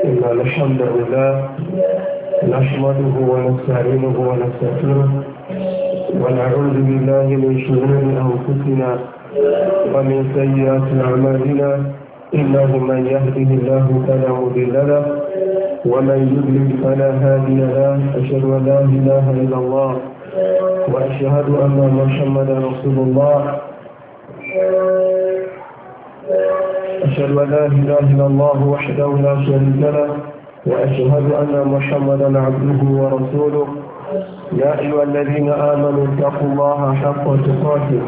إن الحمد لله نحمده ونستعينه ونستغفره ونعوذ بالله من شرور أنفسنا ومن سيئات أعمالنا إنه من يهده الله فلا مضل له ومن يضلل فلا هادي له أشهد أن لا إله إلا الله وأشهد أن محمدا رسول الله أشهد أن لا إله إلا الله وحده لا شريك له وأشهد أن محمدا عبده ورسوله يا أيها الذين آمنوا اتقوا الله حق تقاته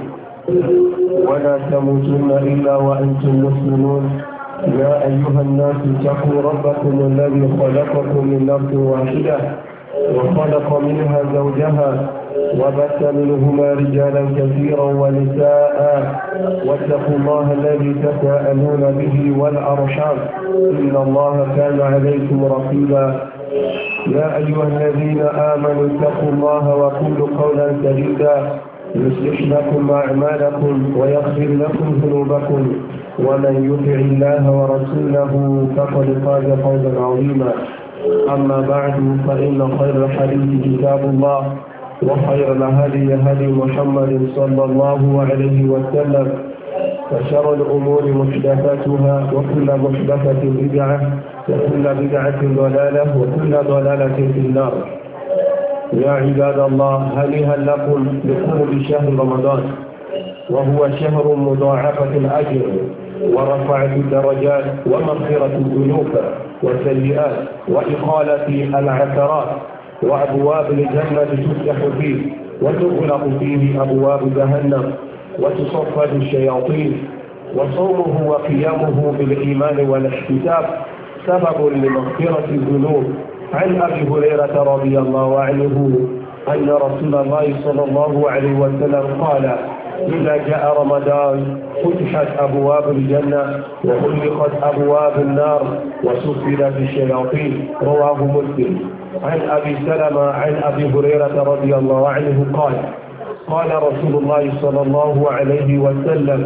ولا تموتن إلا وأنتم مسلمون يا أيها الناس اتقوا ربكم الذي خلقكم من نفس واحدة وخلق منها زوجها وبث منهما رجالا كثيرا ونساء واتقوا الله الذي تساءلون به والأرحام إن الله كان عليكم رقيبا يا أيها الذين آمنوا اتقوا الله وقولوا قولا سديدا يصلح لكم أعمالكم ويغفر لكم ذنوبكم ومن يطع الله ورسوله فقد فاز فوزا عظيما أما بعد فإن خير الحديث كتاب الله وخير الهدي هدي محمد صلى الله عليه وسلم وشر الأمور محدثاتها وكل محدثة بدعة وكل بدعة ضلالة وكل ضلالة في النار. يا عباد الله هنيئا لكم بقرب شهر رمضان وهو شهر مضاعفة الأجر ورفعة الدرجات ومغفرة الذنوب والسيئات وإقالة العثرات وأبواب الجنة تفتح فيه وتغلق فيه أبواب جهنم وتصفد الشياطين وصومه وقيامه بالإيمان والاحتساب سبب لمغفرة الذنوب. عن أبي هريرة رضي الله عنه أن رسول الله صلى الله عليه وسلم قال إذا جاء رمضان فتحت أبواب الجنة وغلقت أبواب النار وسفلت الشياطين. رواه مسلم. عن أبي سلمة عن أبي هريرة رضي الله عنه قال قال رسول الله صلى الله عليه وسلم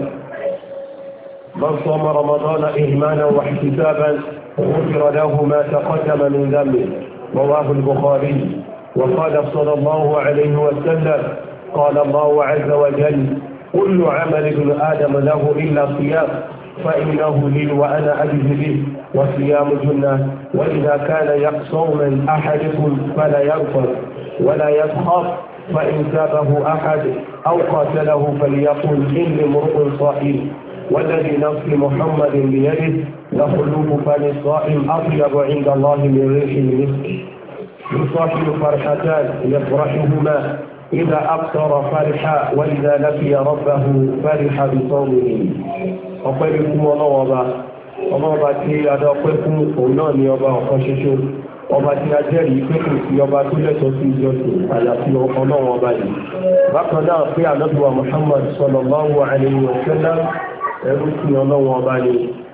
من صام رمضان إيمانا واحتسابا غفر له ما تقدم من ذنبه. رواه البخاري. وقال صلى الله عليه وسلم قال الله عز وجل كل عمل ابن آدم له إلا صيام فإنه لي وأنا أجزي به وصيام جنة وإذا كان صوما أحدكم فلا يغفر ولا يسخط فإن سابه أحد أو قاتله فليقل إني امرؤ صائم والذي نفس محمد بيده لخلوف فم الصائم أطيب عند الله من ريح المسك. يصاحب فرحتان يفرحهما إذا أبصر فرحا وإذا لقي ربه فرح بصومه. ọpẹ́ ní fún ọlọ́wọ́ba tí a dá ọpẹ́ fún òun náà ní ọba ọ̀kan ṣoṣo, ọba tí a jẹ́rìí pé kò sí ọba tó lẹ́tọ̀ọ́ sí ìjọsìn àyàfi ọlọ́wọ́ba yìí. bákan náà pé ànábì wa Muhammad sallallahu alaihi wa sallam ẹrú sí ọlọ́wọ́ba ni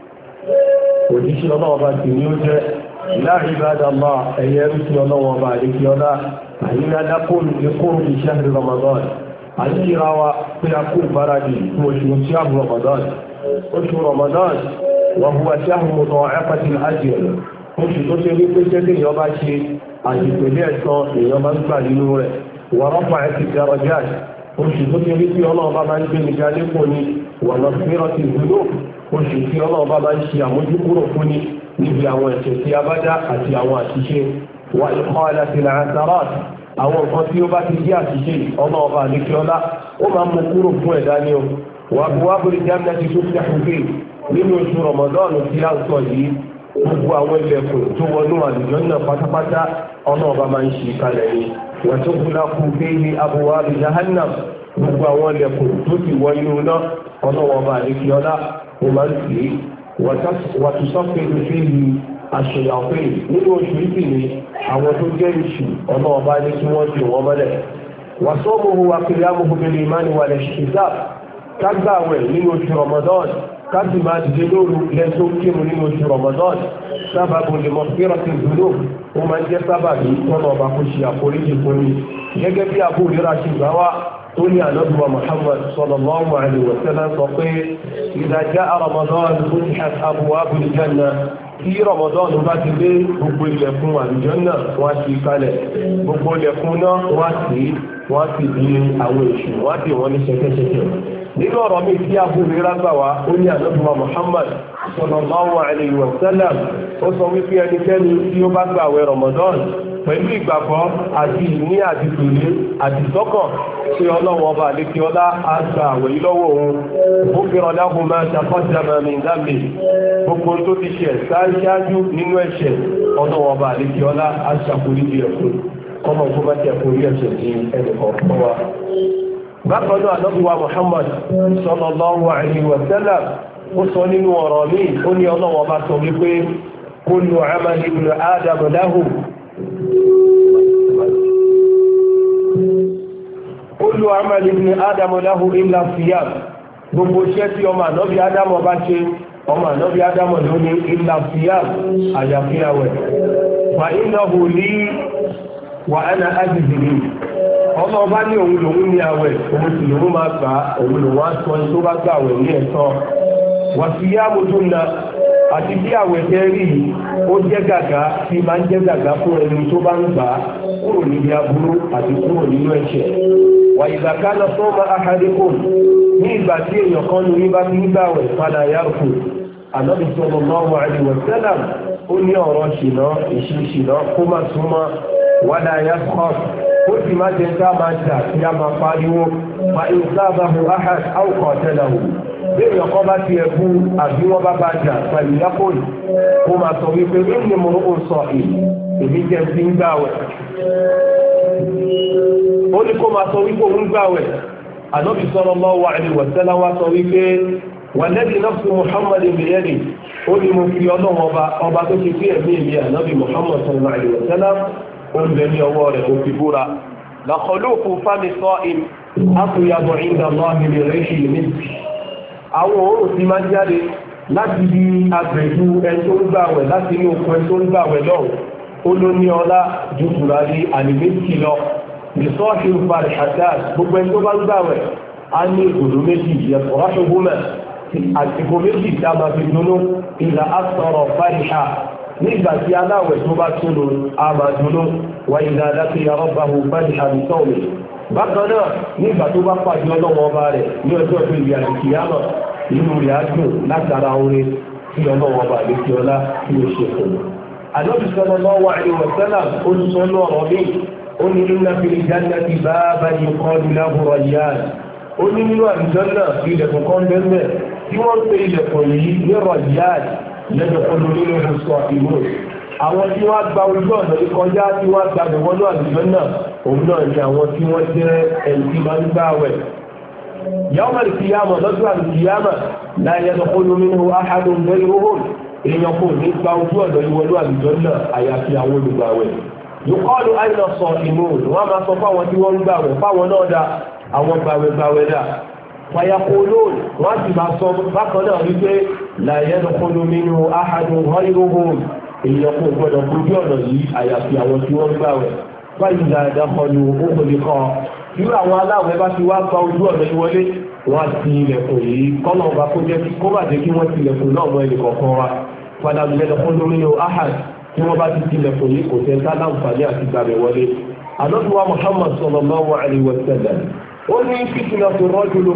òjíṣẹ́ ọlọ́wọ́ba sì ni ó jẹ́. la ibadallah ẹ̀yẹ ẹrú sí ọlọ́wọ́ba àdékí ọlá àyíká dákòrò ìkóró ìṣẹ́hìrì Ramadan àyíká wa pé a kó ìbáradì fún oṣù tí a bú Ramadan. oṣù Ramadan wa huwa shahru mudha'afati al-ajr, oṣù tó ṣe wípé ṣẹ́lẹ̀ èèyàn bá ṣe àdìpẹ̀lẹ̀ ẹ̀san èèyàn máa ń gbà nínú rẹ̀. wa rafa'ati ad-darajat, oṣù tó ṣe wípé ọlọ́ọ̀bá máa ń gbé nígbà lẹ́kọ̀ọ́ ni wa maghfirati dhunub, oṣù tí ọlọ́ọ̀bá máa ń ṣe àmójúkúrò fún ni níbi àwọn ẹ̀ṣẹ̀ tí a bá dá àti àwọn àṣìṣe. wa iqalati al-atharat, àwọn nǹkan tí ó bá ti jẹ́ àṣìṣe ọlọ́ọ̀bá àdékíọ́lá ó máa ń mú kúrò fún ẹ̀dá ni o. wà buwábùrì jáde tó fi àkùnfè nínú oṣù rọmọdọ́ọ̀nù tí a ń sọ yìí gbogbo àwọn ilẹ̀kùn tó wọnú àlùjọ náà pátápátá ọlọ́ọ̀bá máa ń ṣe kalẹ̀ ni. wà tó kúlá kú fèèrè abwabi jahannam, gbogbo àwọn ilẹ̀kùn tó ti wọ inú náà ọlọ́ọ̀bá àdékíọ́lá ó máa ń sì wà tó sọ́fẹ̀ẹ́ fèèrè àṣeyàwó nínú oṣù ìpìlẹ̀ àwọn tó jẹ́ ìṣù ọlọ́ọ̀bá ní kí wọ́n ti wọ́n mọ́lẹ̀. wà sọ́mùhù wà qiyamuhu bil imani wal ihtisab, kágbàwẹ̀ nínú oṣù Ramadan káàdì máa dìde lóru lẹ́tọ́ kírun nínú oṣù Ramadan sábàbù lè maghfirati dhunub, ó máa ń jẹ́ sábàbí tọ́nà ọba kò ṣe àforíjì fún mi. gẹ́gẹ́ bí Abu Hurairah ṣe gbà wá tó ní ànábì wa Muhammad sallallahu alaihi wa sallam sọ pé idha jaa Ramadan futihat abwabul janna tí Ramadan bá ti dé gbogbo ilẹ̀kùn àlùjánnà wọ́n ti kalẹ̀ gbogbo ilẹ̀kùn náà wọ́n ti di àwọn èṣù wọ́n ti wọ́n ní ṣẹ̀kẹ̀ṣẹ̀kẹ̀ nínú ọ̀rọ̀ mi tí a bú rírá gbà wá ó ní àlọ́dúnwà Muhammad sallallahu alayhi wa sallam ó sọ wípé ẹnikẹ́ni tí ó bá gbààwẹ̀ Ramadan pẹ̀lú ìgbàgbọ́ àti ìní àti tòlé àti sọ́kàn tí ọlọ́wọ́ ọba àlékí ọlá á gba àwẹ̀ yìí lọ́wọ́ òun ó fi ọ̀dáhùn máa ṣàkọ́sàmà min dhanbi gbogbo tó ti ṣe ṣáájú nínú ẹ̀ṣẹ̀ ọlọ́wọ́ ọba àlékí ọlá á ṣàkóríjì ẹ̀kún kọ́mọ̀ tó bá tẹ̀ kórí ẹ̀ṣẹ̀ ní ẹnìkọ̀ọ̀kan wa. bákan náà ànábìwá Muhammad sallallahu alaihi wa sallam ó sọ nínú ọ̀rọ̀ míì ó ní ọlọ́wọ́ ọba sọ wípé kullu amali ibn Adam lahu kullu amali ibn Adam lahu illa siyam gbogbo iṣẹ́ tí ọmọ ànábì Ádámọ̀ bá ṣe ọmọ ànábì Ádámọ̀ ló ní illa siyam àyàfi àwẹ̀ fa innahu li wa ana ajzi bihi ọmọ ọba ní òun lòun ní àwẹ̀ òun sì lòun máa gbà òun lòun á sọ tó bá gbà àwẹ̀ ní ẹ̀tọ́ wà sí yá mojúna àti bí àwẹ̀ tẹ́ rí ó jẹ́ gàgá tí máa ń jẹ́ gàgá fún ẹni tó bá ń gbà kúrò níbi aburú àti kúrò nínú ẹ̀ṣẹ̀ wà ìgbàká lọ tó máa ahadékò ní ìgbà tí èèyàn kan ní bá ti ń gbà wẹ̀ padà yàrùkù Ànábì sallallahu alaihi wa sallam ó ní ọ̀rọ̀ ṣìnà ìṣìṣìnà kó má súnmọ́ wàdà yàtọ̀ ó sì má jẹ ká máa jà tí a máa pariwo ma ìsáàbàbò ahad áwùkọ̀ tẹ́lẹ̀wò bí èèyàn kan bá ti ẹ̀kú àbí wọ́n bá bá jà pẹ̀lú yápòlì kó máa sọ wípé ní mo ń sọ èmi jẹ́ sí ń gbàwẹ̀ ó ní kó máa sọ wípé òun gbàwẹ̀ Ànábì sallallahu alaihi wa sallam wá sọ wípé wàlẹ́dì nafsu Muhammad bìyẹ́dì ó ní mo fi ọlọ́wọ́ ọba tó ti fi ẹ̀mí ìlú Ànábì Muhammad sallallahu alaihi wa sallam ó ń bẹ ní ọwọ́ rẹ̀ ó fi búra lọ́kọ̀lóòkú fámi sọ ìm ápùyàbọ̀ ìgbà lọ́hìn lè rẹ̀ ṣe ní àwọn òórùn tí máa ń jáde láti bí agbẹ̀jú ẹni tó ń gbàwẹ̀ láti inú okun ẹni tó ń gbàwẹ̀ lọ́wọ́ ó ló ní ọlá ju tùràrí àlìméjì lọ ìsọ́ọ̀ṣì ń fa ìṣàdáà gbogbo ẹni tó bá ń gbàwẹ̀ á ní ìgòdó méjì yẹ̀fọ́ ráṣọ́gbọ́mẹ̀ àtìkò méjì tí a máa fi dúnú ìlà àtọ̀rọ̀ fáìṣà nígbà tí aláwẹ̀ tó bá túnú a máa dúnú wà ìlà láti rabbahu fáìṣà ní sọ́ọ̀lẹ̀ bákan náà nígbà tó bá pàdé ọlọ́wọ́ ọba rẹ̀ ní ọjọ́ tó ìyà ìkìyàmọ̀ inú rẹ̀ á dùn látara orin tí ọlọ́wọ́ ọba lè fi ọlá tí ó ṣe fún un. Ànábì sallallahu alaihi wa sallam olùsọ́nù ọ̀rọ̀ mi ó ní inna fil jannati baban yuqalu lahu Rayyan ó ní nínú àlùjánnà ilẹ̀kùn kan bẹ́ẹ̀ tí wọ́n ń pe ilẹ̀kùn yìí ní Rayyan lẹ́nu ọdún nínú ìṣọ́ ìlú àwọn tí wọ́n gba ojú ọ̀nà ní kọjá tí wọ́n gba ìwọ́nú àlùjánnà òun náà ni àwọn tí wọ́n jẹ́ ẹni tí máa ń gbààwẹ̀. yawm al-qiyamah lọ́jọ́ al-qiyamah la yadkhulu minhu ahadun ghayruhum èèyàn kò ní gba ojú ọ̀nà ìwọ́nú àlùjánnà àyàfi àwọn olùgbààwẹ̀. yuqalu ayna as-sa'imun wọ́n máa sọ fáwọn tí wọ́n ń gbààwẹ̀ fáwọn náà dá àwọn gbààwẹ̀ dá fàyàkólóòn wọ́n ti máa sọ bákan náà wípé la yadkhulu minhu ahadun ghayruhum èèyàn kò gbọdọ̀ fojú ọ̀nà yìí àyàfi àwọn tí wọ́n gbààwẹ̀ fáyìlà àdàkọlù òkòlè kan irú àwọn aláwẹ̀ bá ti wá gba ojú ọ̀nà ìwọlé wọ́n ti ilẹ̀kùn yìí kọ́nà ọba kó jẹ́ kó má jẹ́ kí wọ́n ti ilẹ̀kùn náà mọ́ ẹnì kọ̀ọ̀kan wa padà yadkhulu minhu ahad tí wọ́n bá ti ti ilẹ̀kùn yìí kò tẹ́ láǹfààní àti gbàgbẹ́ wọlé. Ànábì Muhammad sallallahu alaihi wa sallam ó ní fitnatu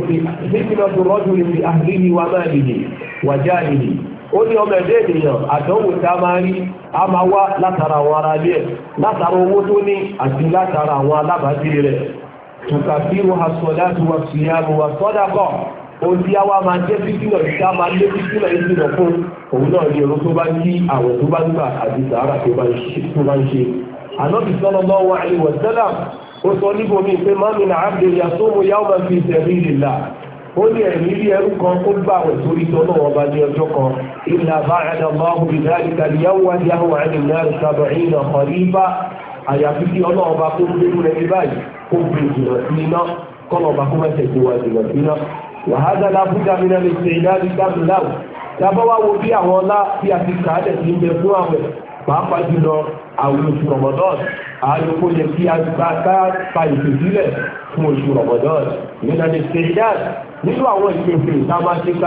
rajuli fi ahlihi wa malihi wa jarihi ó ní ọmọ ẹ̀dẹ́ ènìyàn àdánwò tá a máa rí a máa wá látara àwọn ará ilé ẹ̀ látara owó tó ní àti látara àwọn alábàágbé rẹ̀ tùkàfíru as-salatu was-siyamu was-sadaqa ó tí a wá máa jẹ́ fítínà ìṣá máa lé fítínà ìṣìnà fún òun náà ní ọ̀rọ̀ tó bá kí àwẹ̀ tó bá gbà àti sàárà tó bá ń ṣe. Ànábì sallallahu alaihi wa sallam ó sọ níbo mi pé má min abdin yasumu yawman fi sabilillah ó ní ẹ̀mí rí ẹrú kan ó gbà wẹ̀ sórí tọ́nà ọba ní ọjọ́ kan illa ba'ada Allahu bi dhalika al-yawm 'ani an-nar 70 kharifa àyàfi kí ọlọ́ọba kó gbérú rẹ̀ ní báyìí kó gbé jùlọ sí iná kọ́nà ọba kó mẹ́tẹ̀ tó wà jùlọ sí iná. wa hadha la budda min al-istidad lahu tábọ́ wá wo bí àwọn ọlá tí a ti kà á lẹ̀ sí ń bẹ fún àwẹ̀ pàápàá jùlọ àwọn oṣù Ramadan àyòkó yẹ kí a gba ká pa ìfèsílẹ̀ fún oṣù Ramadan nínú ẹni ṣèyídáàd nínú àwọn ìpèsè tá a máa ṣe kalẹ̀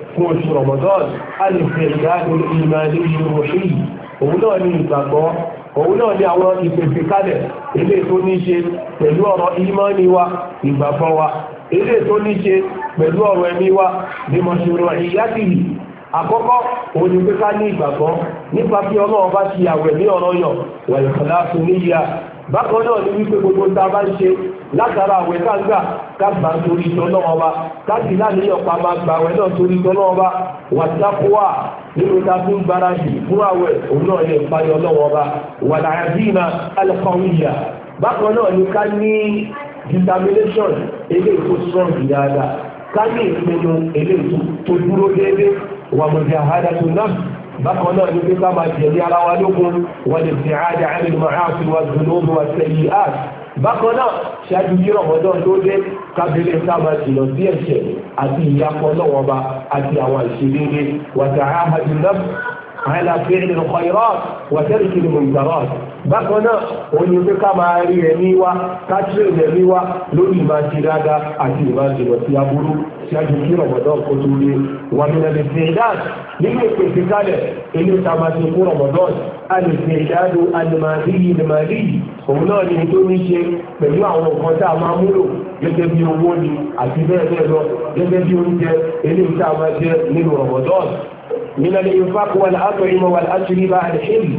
fún oṣù Ramadan al-isti'dadu al-imani al-ruhi òun náà ní ìgbàgbọ́ òun náà ní àwọn ìpèsè kalẹ̀ eléyìí tó ní ṣe pẹ̀lú ọ̀rọ̀ ìmánì wa ìgbàgbọ́ wa eléyìí tó ní ṣe pẹ̀lú ọ̀rọ̀ ẹ̀mí wa bí mashru'iyyatihi àkọ́kọ́ òun ni pé ká ní ìgbàgbọ́ nípa bí Ọlọ́run bá ti àwẹ̀ ní ọ̀ranyàn wal ikhlasu niyya bákan náà ni wípé gbogbo tá a bá ń ṣe látara àwẹ̀ kágbà kágbà torí ìtọ́lọ́wọ́ bá káàkiri láníyàn pa máa gbà àwẹ̀ náà torí ìtọ́lọ́wọ́ bá wàtàkùwà nínú ta fún gbáradì fún àwẹ̀ òun náà yẹ ìpayọ ọlọ́wọ́ bá wà láàdínà alqawiyya bákan náà ni ká ní determination eléyìí tó strong dáadáa ká ní ìpinnu eléyìí tó dúró déédéé wà mujahadatu nafs bákan náà ní pé ká máa jẹ̀lé ara wa lókun wà lè fi àádá àmì ma'asi wa dhunubi wa sayyi'at bákan náà ṣáájú kí Ramadan tó dé kábílẹ̀ ká máa jìnà sí ẹ̀ṣẹ̀ àti ìyapọ̀ lọ́wọ́ bá àti àwọn ìṣèlérí wa ta'ahadu nafs ala fi'li al-khayrat wa tarki al-munkarat bákan náà ó ní pé ká máa rí ẹ̀mí wa ká ṣe ẹ̀mí wa lórí ìmáa ṣe dáadáa àti ìmáa jìnà sí aburú ṣáájú kí Ramadan kó tó dé wà nínú al-isti'dad nínú ìpèsè kalẹ̀ ilé ìtàmàtì fún Ramadan al-isti'dad al-mali òun náà ni tó ní ṣe pẹ̀lú àwọn nǹkan tá a máa múlò gẹ́gẹ́ bí owó ni àti bẹ́ẹ̀ bẹ́ẹ̀ lọ gẹ́gẹ́ bí oúnjẹ ilé ìtàmàtì nínú Ramadan من الإنفاق والأطعمة والأشربة الحل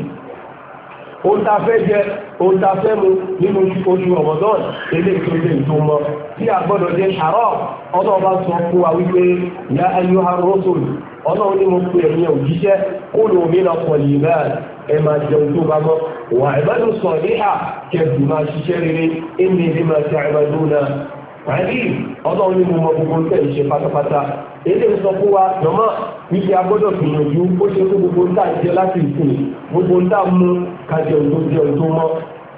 ohun tá a fẹ́ jẹ ohun tá a fẹ́ mu nínú oṣù Ramadan eléyìí tó jẹ́ ìtumọ̀ tí a gbọ́dọ̀ jẹ́ haram ọlọ́run bá sọ fún wa wípé ya ayyuhar rusul ọlọ́run ní mo pe ẹ̀yin òjíṣẹ́ kulu mina tayyibat ẹ máa jẹun tó bá mọ́ wa ibadu saliha kẹsì máa ṣiṣẹ́ rere inni bima ta'maluna àìrí ọlọ́run ní mo mọ gbogbo tẹ̀ ṣe pátápátá èdè sọ fún wa jọmọ́ wípé a gbọ́dọ̀ gbìyànjú ó ṣe fún gbogbo ń tà jẹ láti ìsìn gbogbo ń tà mú kájẹun tó jẹun tó mọ́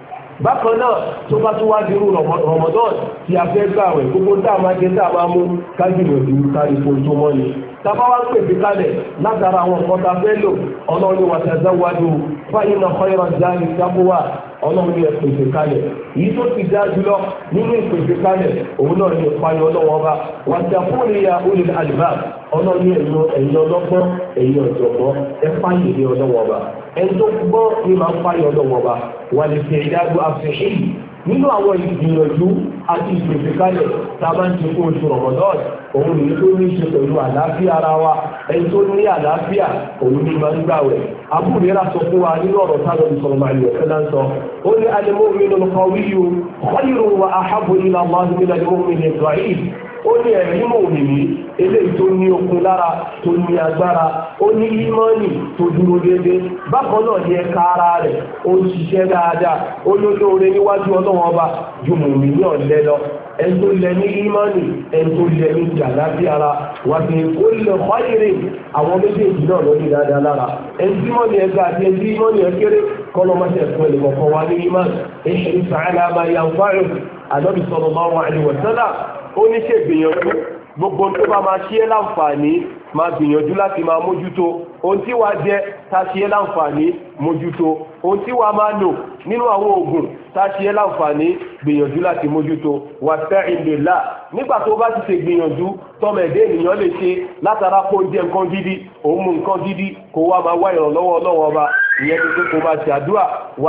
bákan náà tó bá tún wá dirú Ramadan tí a fẹ́ gbààwẹ̀ gbogbo ń tà máa jẹ tá a máa mú kájìyànjú kárí fún tó mọ́ ni tàbá wá pèsè kalẹ̀ látara àwọn nǹkan tá a fẹ́ lò ọlọ́run ní watazawwadu fa inna khayra zadi taqwa ọlọ́run ní ìpèsè kalẹ̀ yìí tó ti dá jùlọ nínú ìpèsè kalẹ̀ òun náà ní ìpayọ̀ ọlọ́wọ́ ọba wattaquni ya ulil albab ọlọ́run ní ẹ̀yin ọlọ́gbọ́n ẹ̀yin ọ̀jọ̀gbọ́n ẹ fáyè ní ọlọ́wọ́ ọba ẹni tó gbọ́ ní máa ń fáyọ̀ ọlọ́wọ́ ọba wà lè fi ìdágbó àfihàn nínú àwọn ìgbìyànjú àti ìpèsè kalẹ̀ tá a máa ń ṣe fún oṣù Ramadan òun ní tó ní ṣe pẹ̀lú àlàáfíà ara wa ẹni tó ní àlàáfíà òun ní máa ń gbàwẹ̀ abúrẹ́rà sọ fún wa nínú ọ̀rọ̀ táwọn ìsọ̀rọ̀ máa yọ̀ fẹ́ náà sọ ó ní al-mu'minu al-qawiyyu khayrun wa ahabbu ila Allah min al-mu'mini ad-da'if ó ní ẹ̀rí mòmìnì eléyìí tó ní okun lára tó ní agbára ó ní ìmánì tó dúró déédé bákan náà ní ẹ̀ka ara rẹ̀ ó ń ṣiṣẹ́ dáadáa ó lólóore níwájú ọlọ́wọ́n ọba ju mòmìnì ọ̀lẹ lọ ẹni tó lẹ ní ìmánì ẹni tó lẹ ní jàlábí ara wà sí ó lè khayrin àwọn méjèèjì náà lọ ní dáadáa lára ẹni tí mọ́ni ẹgbẹ́ àti ẹni tí mọ́ni ẹkẹrẹ kọ́lọ́mọṣẹ́ fún ẹnì kọ̀ọ̀kan wá ní ìmánì ihris ala ma yanfa'uk Ànábì sallallahu alaihi wa sallam ó ní ṣe gbìyànjú gbogbo tó bá máa ṣe é láǹfààní máa gbìyànjú láti máa mójútó ohun tí wàá jẹ tá ṣe é láǹfààní mójútó ohun tí wàá máa lò nínú àwọn oògùn tá ṣe é láǹfààní gbìyànjú láti mójútó wasta'in billah nígbà tó bá ti ṣe gbìyànjú tọmọ ẹ̀dẹ́ ènìyàn lè ṣe látara kó jẹ nǹkan gidi òun mú nǹkan gidi kó wá máa wá ìrànlọ́wọ́ Ọlọ́run ọba ìyẹn tó kó máa ṣàdúrà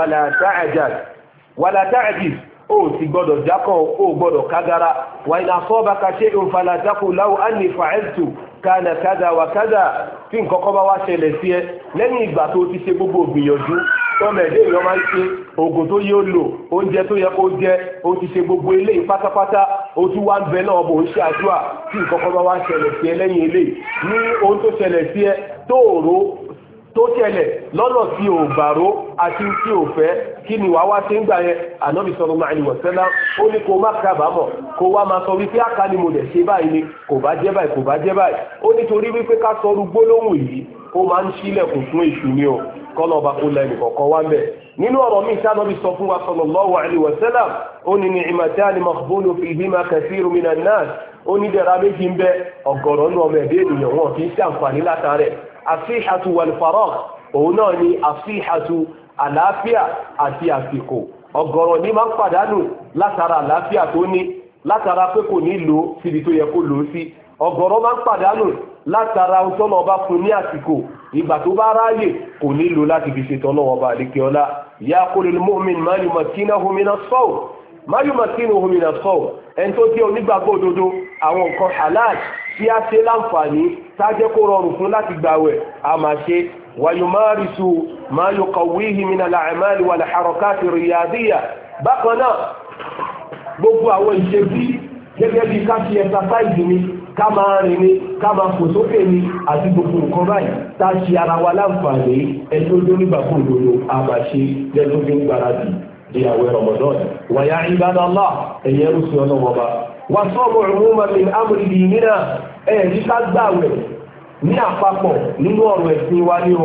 wala ta'jiz ó ti gbọ́dọ̀ jákọ̀ ó gbọ́dọ̀ kágara wà iná sọ́ọ́bà ká ṣe ìfàlàjákò láwọ́ á ní fa'altu kánà kádà wà kádà tí nǹkan kan bá wá ṣẹlẹ̀ sí ẹ lẹ́yìn ìgbà tó ti ṣe gbogbo gbìyànjú tọ́mẹ̀dé èèyàn máa ń ṣe oògùn tó yẹ ó lò oúnjẹ tó yẹ kó jẹ ó ti ṣe gbogbo eléyìí pátápátá ó tún wá ń bẹ náà bò ń ṣe àdúrà tí nǹkan kan bá wá ṣẹlẹ̀ sí ẹ lẹ́yìn eléyìí ní ohun tó ṣẹlẹ̀ sí ẹ tó ṣẹlẹ̀ lọ́nà tí ò gbàró àti tí ò fẹ́ kí ni wàá wá ṣe ń gbà yẹn Ànábì sallallahu alaihi wasallam ó ní kó má kábàámọ̀ kó wá máa sọ wípé àká ni mo dẹ̀ ṣe báyìí ni kò bá jẹ́ báyìí kò bá jẹ́ báyìí ó nítorí wípé ká sọrú gbólóhùn yìí ó máa ń ṣílẹ̀kùn fún èṣù ni o kọ́nà ọba kó lẹ́nu kọ̀ọ̀kan wá mẹ́ nínú ọ̀rọ̀ míì tí Ànábì sọ fún wa sallallahu alaihi wasallam ó ní ni'matani maghbunun fihima kathirun minan nas ó ní dẹ̀ra méjì ń bẹ ọ̀gọ̀rọ̀ nù ọmọ ẹ̀dẹ́ ènìyàn wọn kì í ṣàǹfààní látàrẹ̀ àfíhàtù wàlfàrọ́k òun náà ni àfíhàtù àlàáfíà àti àsìkò ọ̀gọ̀rọ̀ ní máa ń pàdánù látara àlàáfíà tó ní látara pé kò ní lò síbi tó yẹ kó lò sí ọ̀gọ̀rọ̀ máa ń pàdánù látara ọ̀tọ́nà ọba fún ní àsìkò ìgbà tó bá ráyè kò nílò láti fi ṣètò ọlọ́wọ́ ọba àdékẹ́ ọlá yaqulul mu'min ma yumakkinahu minas sawm ma yumakkinahu minas sawm ẹni tó jẹ́ onígbàgbọ́ òdodo àwọn nǹkan halal tí a ṣe láǹfààní tájẹ́ kó rọrùn fún láti gbàwẹ̀ a máa ṣe wayumarisu ma yuqawwihi minal a'mali wal harakati riyadiyya bákan náà gbogbo àwọn ìṣesí gẹ́gẹ́ bí ká ṣe ẹ̀sásáìsì ni ká máa rìn ni ká máa fò sókè ni àti gbogbo nǹkan báyìí tá a ṣe ara wa láǹfààní ẹni tó dé nígbàgbọ́ òdodo a máa ṣe lẹ́nu tó ń gbáradì di àwẹ̀ Ramadan wa ya ibadallah ẹ̀yẹ rúṣin ọlọ́wọ́ bá wà sọ́ọ̀mù umuman min amri dinina ẹ̀rí ká gbàwẹ̀ ní àpapọ̀ nínú ọ̀rọ̀ ẹ̀sìn wa ní o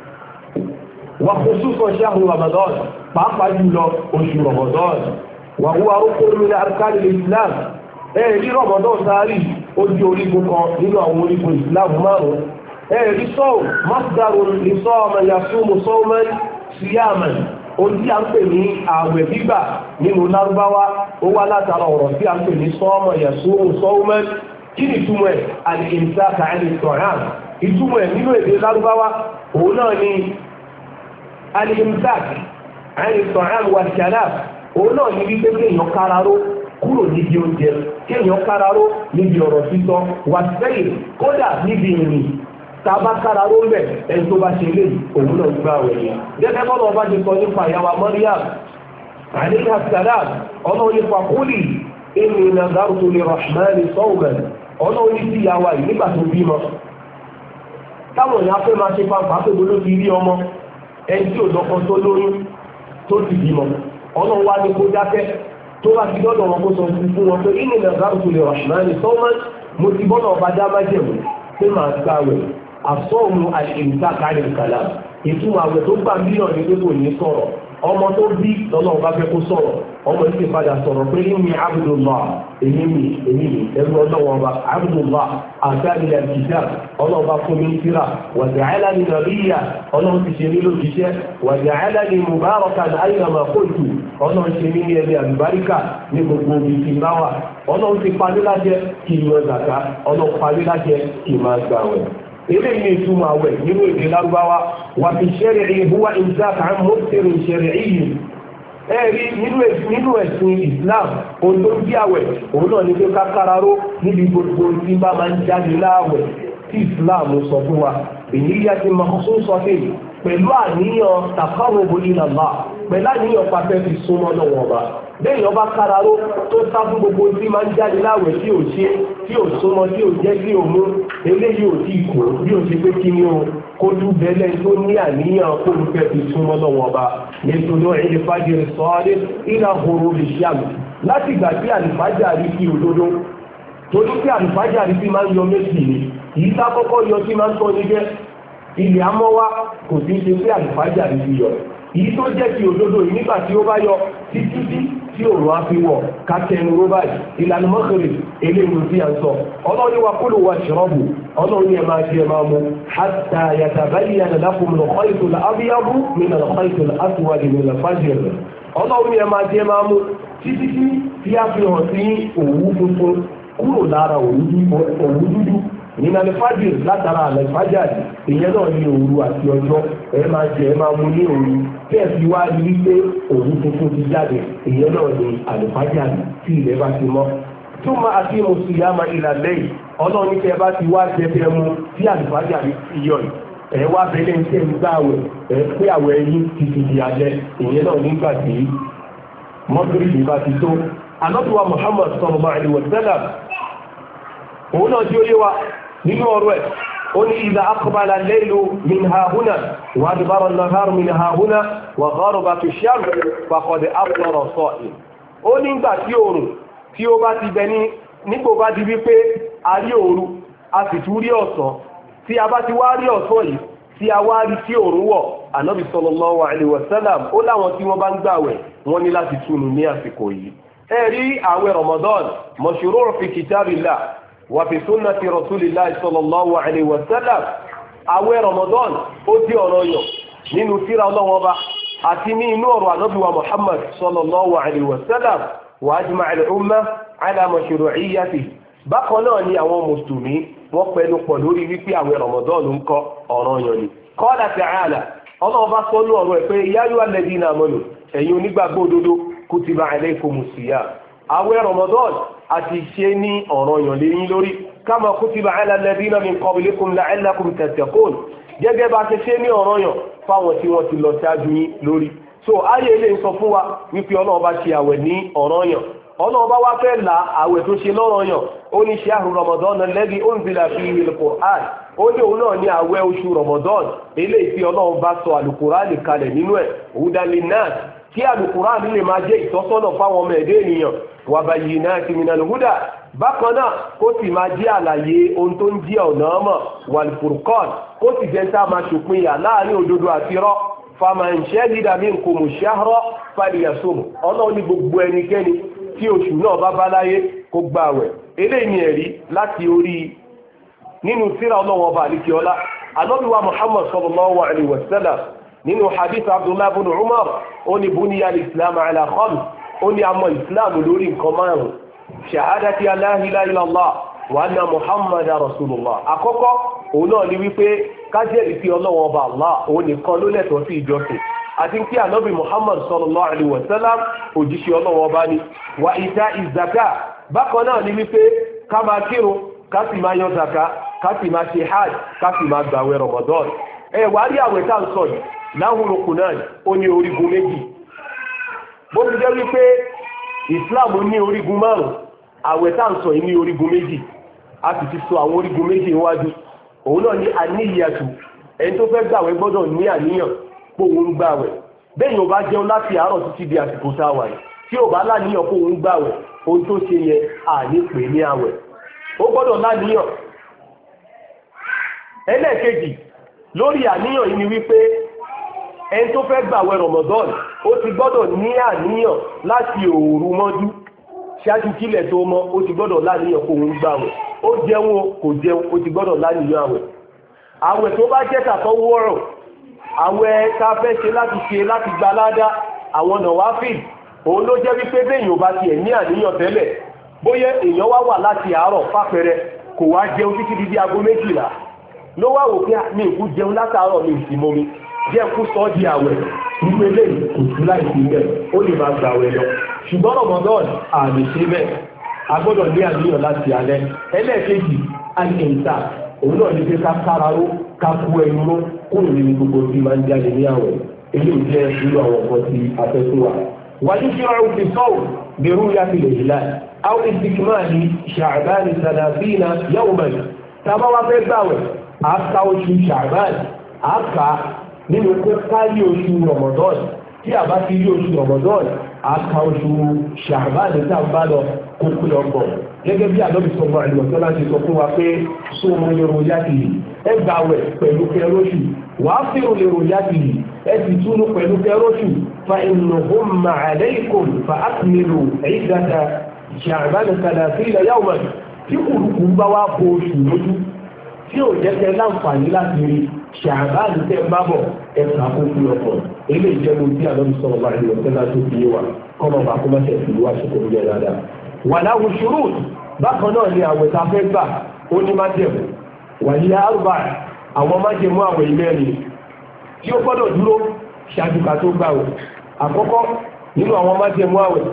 wà khususan shahru Ramadan pàápàá jùlọ oṣù Ramadan wà huwa rukun min arkanil Islam ẹ̀rí Ramadan sáárì ó jẹ́ orígun kan nínú àwọn orígun Islam márùn-ún ẹ̀rí sọ́ọ̀ masdarun li sama yasumu sawman siyaman ó tí a ń pè ní ààwẹ̀ gbígbà nínú lárúbáwá ó wá látara ọ̀rọ̀ tí a ń pè ní sọ́ọ̀mọ̀ yasumu sawman kí ni ìtumọ̀ ẹ̀ al-imsak 'ani at-ta'am ìtumọ̀ ẹ̀ nínú èdè lárúbáwá òun náà ni al-imsak 'ani at-ta'am wal-kalam òun náà ní wípé kéèyàn káraró kúrò níbi oúnjẹ kéèyàn káraró níbi ọ̀rọ̀ sísọ wà sẹ́yìn kódà níbi ìrìn tàbá káraró ń bẹ̀ ẹni tó bá ṣe lè òun náà gbá wẹ̀ yẹn gẹ́gẹ́ bọ́lá ọba ti sọ nípa ìyàwó Maryam alayha salam ọ̀nà onípa kúlì inni nazartu lirrahmani sawman ọ̀nà oníṣì ìyàwó yìí nígbà tó bímọ táwọn èèyàn fẹ́ máa ṣe pàǹpà pé bolo ti rí ọmọ ẹni tí ò lọ́kọ tó lóyún tó ti bímọ ọ̀nà wa ni kó dákẹ́ tó bá ti dọ́dọ̀ wọn kó sọ fún wọn pé inni nazartu lirrahmani sawman mo ti bọ́nà ọba dá májẹ̀mú pé màá gbàwẹ̀ àsọ́ọ̀mù al-imsak 'ani al-kalam ìtumọ̀ àwẹ̀ tó gbà mílíọ̀nù ní pé kò ní sọ̀rọ̀ ọmọ tó bí lọ́nà ọba fẹ́ kó sọ̀rọ̀ ọmọ yìí ti padà sọ̀rọ̀ pé inni abdullah èmi mi ẹrú ọlọ́wọ́n ọba abdullah atani al-kitab ọlọ́ọ̀ba fún mi tírà wa ja'alani nabiyya ọlọ́run ti ṣe mí lójíṣẹ́ wa ja'alani mubarakan aynama kuntu ọlọ́run ṣe mí ní ẹni àlùbáríkà ní gbogbo ibi tí bá wà ọlọ́run ti parí lájẹ kí n yọ zàká ọlọ́run parí lájẹ kí n máa gbààwẹ̀ eléyìí ní ìtumọ̀ àwẹ̀ nínú èdè lárúbáwá wà fi ṣẹ́rẹ̀ huwa imsak 'an muftirin shar'iyyin ẹ̀rí nínú ẹ̀sìn Islam ohun tó ń bí àwẹ̀ òun náà ní pé kákàráró níbi gbogbo tí bá máa ń jáde láàwẹ̀ tí Islam sọ fún wa èyí yá ti makhsusatin pẹ̀lú àníyàn taqarrubu ila Allah pẹ̀lú àníyàn pàfẹ́ fi súnmọ́ lọ́wọ́ ọba lẹ́yìn ọba káraró tó sá fún gbogbo tí máa ń jáde láwẹ̀ tí ò ṣe tí ò súnmọ́ tí ò jẹ́ tí ò mú eléyìí ò tí kò bí ò ṣe pé kí ni o kó dúbẹ́lẹ̀ tó ní àníyàn kó ló fẹ́ fi súnmọ́ lọ́wọ́ ọba nítorí ìdí fájìrì sọ́ọ́dẹ́ ìlà horo lè ṣàmì láti ìgbà tí àlùfájà rí sí òdodo torí pé àlùfájà rí sí máa ń yọ méjì ni yìí tá kọ́kọ́ yọ sí máa ń tọ́ ní jẹ́ ilẹ̀ amọ́wá kò sí ṣe pé àlùfájà rí sí yọ èyí tó jẹ́ ti òdodo yìí nígbà tí ó bá yọ títí tí òòrùn á fi wọ̀ kátẹ́nu ró báyìí ìlànà mọ́kèrè eléyìí tí a ń sọ ọlọ́run wa kúlù wa ṣọ́ọ̀bù ọlọ́run ni ẹ máa ṣe ẹ máa mú hatta yatabayyana lakum al-khaytu al-abyadu min al-khayti al-aswadi min al-fajr ọlọ́run ni ẹ máa ṣe ẹ máa mú títí tí a fi hàn sí òwú funfun kúrò lára òwú dúdú nínú alifájì látara alifájà ìyẹn náà ní òru àti ọjọ́ ẹ máa jẹ ẹ máa mú ní òru tí ẹ fi wá rí wípé òru tuntun ti jáde ìyẹn náà ní alifájà tí ilẹ̀ bá ti mọ́ tó máa fi mùsùlùmá ìlà lẹ́yìn ọlọ́run ní kí ẹ bá ti wá jẹjẹ mu tí alifájà ti yọ ẹ wá bẹ̀lẹ̀ ń tẹ̀ ń gbà wẹ̀ ẹ pé àwẹ̀ yín ti fi di alẹ́ ìyẹn náà nígbà tí mọ́gírìbì bá ti tó anọ́tùwà Muhammad sallallahu alaihi wasallam òun náà tí ó yé wa nínú ọ̀rọ̀ ẹ̀ ó ní idha aqbala al-laylu min hahuna wa adbara an-naharu min hahuna wa gharabat ash-shams faqad aftara as-sa'im ó nígbà tí oòrùn tí ó bá ti bẹ nígbò bá di wípé a rí òru a sì tún rí ọ̀sán tí a bá ti wá rí ọ̀sán yìí tí a wá rí tí òòrùn wọ̀ ànábì sallallahu alaihi wasallam ó láwọn tí wọ́n bá ń gbàwẹ̀ wọ́n ní láti túnu ní àsìkò yìí ẹ rí àwẹ̀ Ramadan mashru' fi kitabillah وفي سنة رسول الله صلى الله عليه وسلم àwẹ̀ Ramadan ó di ọ̀rọ̀ yọ nínú tírà Ọlọ́run Ọba àti ní inú ọ̀rọ̀ Ànábì wa Muhammad sallallahu alaihi wasallam wa ajma' al-umma ala mashru'iyyatihi bákan náà ni àwọn mùsùlùmí wọ́n pẹnu pọ̀ lórí wípé àwẹ̀ Ramadan ń kọ́ ọ̀ranyàn ni. Qala ta'ala ọlọ́run bá sọ ní ọ̀rọ̀ ẹ̀ pé ya ayyuhal ladhina amanu ẹ̀yin onígbàgbọ́ òdodo kutiba alaykumus siyam àwẹ̀ Ramadan àti ṣe ní ọ̀ranyàn lẹ́yìn lórí kama kutiba ala alladhina min qablikum la'allakum tattaqun gẹ́gẹ́ bá ṣe ṣe ní ọ̀ranyàn fáwọn tí wọ́n ti lọ ṣáájú yín lórí. So ayé ilé ń sọ fún wa wípé ọlọ́run bá ṣe àwẹ̀ ní ọ̀ranyàn ọlọ́run bá wá fẹ́ la àwẹ̀ tó ṣe lọ́ranyàn ó ní shahru Ramadan alladhi unzila fihi al-Qur'an ó ní òun náà ní àwẹ̀ oṣù Ramadan eléyìí tí ọlọ́run bá sọ àlùkùránì kalẹ̀ nínú ẹ̀ hudan linnas kí àlùkùránì lè máa jẹ́ ìtọ́sọ́nà fáwọn ọmọ ẹ̀dẹ́ ènìyàn wa bayyinatin minal huda bákan náà kó sì máa jẹ́ àlàyé ohun tó ń jẹ́ ọ̀nà ọmọ wal furqan kó sì jẹ́ tá a máa ṣòpinya láàrin òdodo àti irọ́ faman shahida minkumu shahra falyasum ọlọ́run ní gbogbo ẹnikẹ́ni tí oṣù náà bá bá láyé kó gbààwẹ̀ eléyìí ni ẹ̀rí láti orí nínú tírà ọlọ́wọ́ ọba àlìkíọ́lá Ànábì wa Muhammad sallallahu alaihi wasallam nínú hadith Abdullah ibn Umar ó ní buniya al-islam ala khams ó ní àmọ́ islam lórí nǹkan márùn shahadati la ilaha illallah wa anna Muhammadan rasulullah àkọ́kọ́ òun náà ni wípé kájẹ́rìí sí ọlọ́wọ́ ọba Allah òun nìkan ló lẹ́tọ̀ọ́ sí ìjọsìn àti kí Ànábì Muhammad sallallahu alaihi wasallam òjíṣẹ́ ọlọ́wọ́ ọba ni wa ita izaka bákan náà ni wípé ká máa kírun ká sì máa yan zaka ká sì máa ṣe hajj ká sì máa gbàwẹ̀ Ramadan wà á rí àwẹ̀ tá à ń sọ yìí láhùrùkù náà ó ní orígun méjì bó ti jẹ́ wípé Islam ní orígun márùn àwẹ̀ tá à ń sọ yìí ní orígun méjì a sì ti sọ àwọn orígun méjì níwájú òun náà ní àníyàtù ẹni tó fẹ́ gbàwẹ̀ gbọ́dọ̀ ní àníyàn pé òun gbàwẹ̀ bẹ́ẹ̀ yóò bá jẹun láti àárọ̀ títí di àsìkò tá a wà yìí tí ò bá láníyàn pé òun gbàwẹ̀ ohun tó ṣe yẹ àní pè ní àwẹ̀ ó gbọ́dọ̀ láníyàn. ẹlẹ́ẹ̀kejì lórí àníyàn yìí ni wípé ẹni tó fẹ́ gbàwẹ̀ Ramadan ó ti gbọ́dọ̀ ní àníyàn láti òru mọ́jú ṣáájú kílẹ̀ tó mọ́ ó ti gbọ́dọ̀ láníyàn kó òun gbàwẹ̀ ó jẹun kò jẹun ó ti gbọ́dọ̀ láníyàn àwẹ̀ àwẹ̀ tó bá jẹ́ tàtọ́ wọ́rọ̀ àwẹ̀ tá a fẹ́ ṣe láti gba ládá àwọn nàwáfíì òun ló jẹ́ wípé béèyàn bá tiẹ̀ ní àníyàn tẹ́lẹ̀ bóyá èèyàn wá wà láti àárọ̀ fàpẹrẹ kò wá jẹun títí di aago 12 ló wá wò pé mi ìkú jẹun látàárọ̀ mi ìsìnmọ́ mi jẹ́ kú sọ́ di àwẹ̀ wípé lẹ́yìn kò sí láìsí bẹ́ẹ̀ ó lè máa gbà àwẹ̀ lọ ṣùgbọ́n Ramadan àmì ṣe bẹ́ẹ̀ a gbọ́dọ̀ ní àníyàn láti alẹ́ ẹlẹ́ẹ̀kejì àìkèǹta òun náà ní pé ká káraró ká kú ẹnu mọ́ kó ìrìn gbogbo tí máa ń jáde ní àwẹ̀ eléyìí jẹ́ irú àwọn nǹkan tí a fẹ́ fún wa. ويشرع في الصوم برؤية الهلال أو استكمال شعبان 30 يوما tàbá wá fẹ́ gbàwẹ̀ àká oṣù ṣàbán àká nínú kó kárí oṣù Ramadan tí a bá ti rí oṣù Ramadan àká oṣù ṣàbán tá a bá lọ kókó lọ́gbọ̀n gẹ́gẹ́ bí Ànábì sallallahu alaihi wasallam ti sọ fún wa pé sóòmù yorùbá yàtì ẹ gbàwẹ̀ pẹ̀lú kẹrọ́ṣù wàá fèrò lèrò yàtì ẹ sì túnú pẹ̀lú kẹrọ́ṣù fa innahu alaykum fa akmilu iddata ṣàbán 30 yawman tí kùrùkù bá wá bo oṣù lójú tí ò jẹ́ kẹ́ láǹfààní láti rí ṣàbáàlì tẹ́ ń bá bọ̀ ẹ̀ka kókó ọkọ̀ ilé ìjẹun tí Ànábì sallallahu alaihi wasallam tó fi wà kọ́nà bá kó má ṣe fi wá ṣe kó ń jẹ dáadáa. wà láwù ṣurut bákan náà ni àwẹ̀ tá a fẹ́ gbà ó ní májẹ̀mú wà ní àrùbá àwọn májẹ̀mú àwẹ̀ ìmẹ́rin tí ó gbọ́dọ̀ dúró ṣáájú ká tó gbà wẹ̀ àkọ́kọ́ nínú àwọn májẹ̀mú àwẹ̀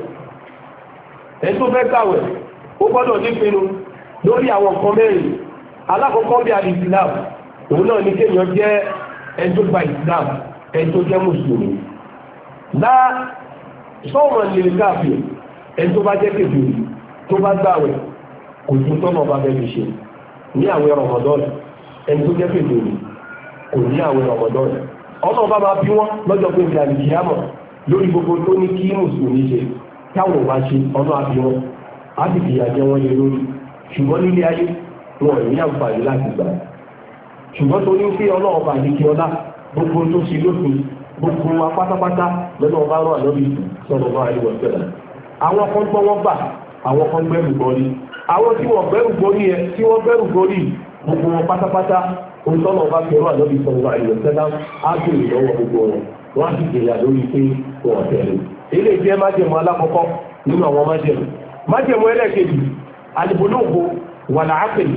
ẹni tó fẹ́ gbàwẹ̀ ó gbọ́dọ̀ nípinnu lórí àwọn nǹkan mẹ́rin alákọ̀ọ́kọ́ bí alìsìlám òun náà ní kéèyàn jẹ́ ẹni tó gba ìsìlám ẹni tó jẹ́ mùsùlùmí lá sọ́ọ̀mọ̀ lè káàfin ẹni tó bá jẹ́ kèfèrí tó bá gbàwẹ̀ kò tún tọ́nà bá bẹ́ẹ̀ fi ṣe ní àwẹ̀ Ramadan ẹni tó jẹ́ kèfèrí kò ní àwẹ̀ Ramadan ọ̀nà bá máa bí wọ́n lọ́jọ́ pé ìgbà àlìkìyàmọ̀ lórí gbogbo tó ní kí mùsùlùmí ṣe táwọn bá ṣe ọ̀nà àbí wọn á sì fìyà jẹ wọ́n lé lórí ṣùgbọ́n nílé ayé wọn ò ní àǹfààní láti gbà ṣùgbọ́n tó ní pé ọlọ́run bá ní kí ọlá gbogbo tó ṣe lópin gbogbo wa pátápátá lọ́nà ọba rán àlọ́bí sọ̀rọ̀ bá àríwọ̀ sẹ́lẹ̀ àwọn kan gbọ́ wọ́n gbà àwọn kan gbẹ́rù gbọ́rí àwọn tí wọ́n gbẹ́rù gbọ́rí ẹ tí wọ́n gbẹ́rù gbọ́rí gbogbo wọn pátápátá olùtọ́nà ọba fi rán àlọ́bí sọ̀rọ̀ bá àríwọ̀ sẹ́lẹ̀ á gbèrè lọ́wọ́ gbogbo wọn wọ́n á sì gbèrè lórí pé wọ́n tẹ̀lé ilé ìjẹ́ májẹ̀mú alákọ̀ọ́kọ́ nínú àwọn májẹ̀mú ẹlẹ́ẹ̀kejì alìbòlóògbò wà láàpẹ̀lì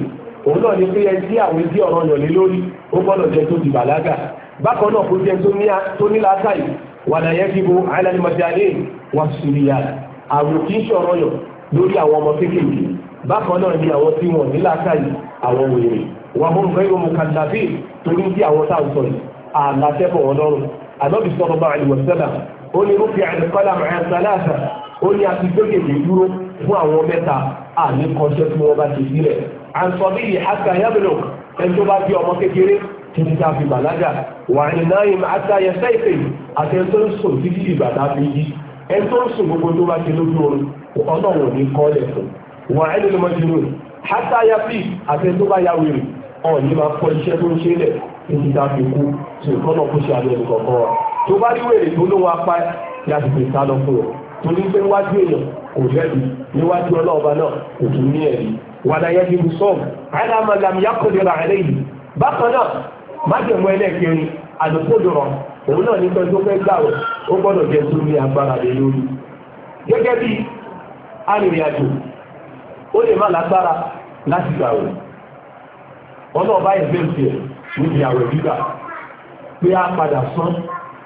òun náà ní pé ẹni tí àwọn etí ọ̀rọ̀ yàn lé lórí ó gbọ́dọ̀ jẹ́ tó ti bàlágà bákan náà kó jẹ́ tó ní làákàyè wàlà yajibu ala al-majalin was-suriyat àwọn kì í ṣọ̀rọ̀ yàn lórí àwọn ọmọ kéékèèké bákan náà ní àwọn tí wọ́n ní làákàyè àwọn wèrè wà hum ghayru mukallafin torí tí àwọn táwọn sọ yìí àlàtẹ́bọ̀ wọn lọ́rùn Ànábì sallallahu alaihi wasallam ó ní rufi'a al-qalam 'an thalatha ó ní àti gbégèdè dúró fún àwọn mẹ́ta àní kọ́ṣẹ́ tí wọ́n bá ti sílẹ̀ àǹsọ̀bí hatta yablugh ẹni tó bá bí ọmọ kékeré títí tá a fi bàlágà wà ní náìm hatta yastayqi àti ẹni tó ń sùn títí ìgbà tá a fi jí ẹni tó ń sùn gbogbo tó bá ti lójú oorun ọlọ́run ní kọ́lẹ̀ fún wà ní al-majnun hatta yafiq àti ẹni tó bá ya wèrè ọ̀ní máa kọ́ iṣẹ́ tó ń ṣe lẹ̀ títí tá a fi kú tí nǹkan náà kó ṣe àlẹ́ ẹnì kọ̀ọ̀kan wa tó bá rí wèrè tó lówó apá láti fi sá lọ fún ọ torí pé wájú èèyàn kò lẹ́bi níwájú ọlọ́ọ̀ba náà kò tún ní ẹ̀rí wàdà yẹn ti sọ́ọ̀m àdàmà làmì yàkọ̀dẹ̀rà rẹ̀ yìí bákan náà májèmú ẹlẹ́kẹrin àlùkòdòrọ̀ òun náà ní pẹ́ tó fẹ́ gbàwẹ̀ ó gbọ́dọ̀ jẹ́ tó ní agbára lé lórí gẹ́gẹ́ bí arìnrìnàjò ó lè má lágbára láti gbàwẹ̀ ọlọ́ọ̀bá ìfẹ́ níbi àwẹ̀ gbígbà pé a padà sán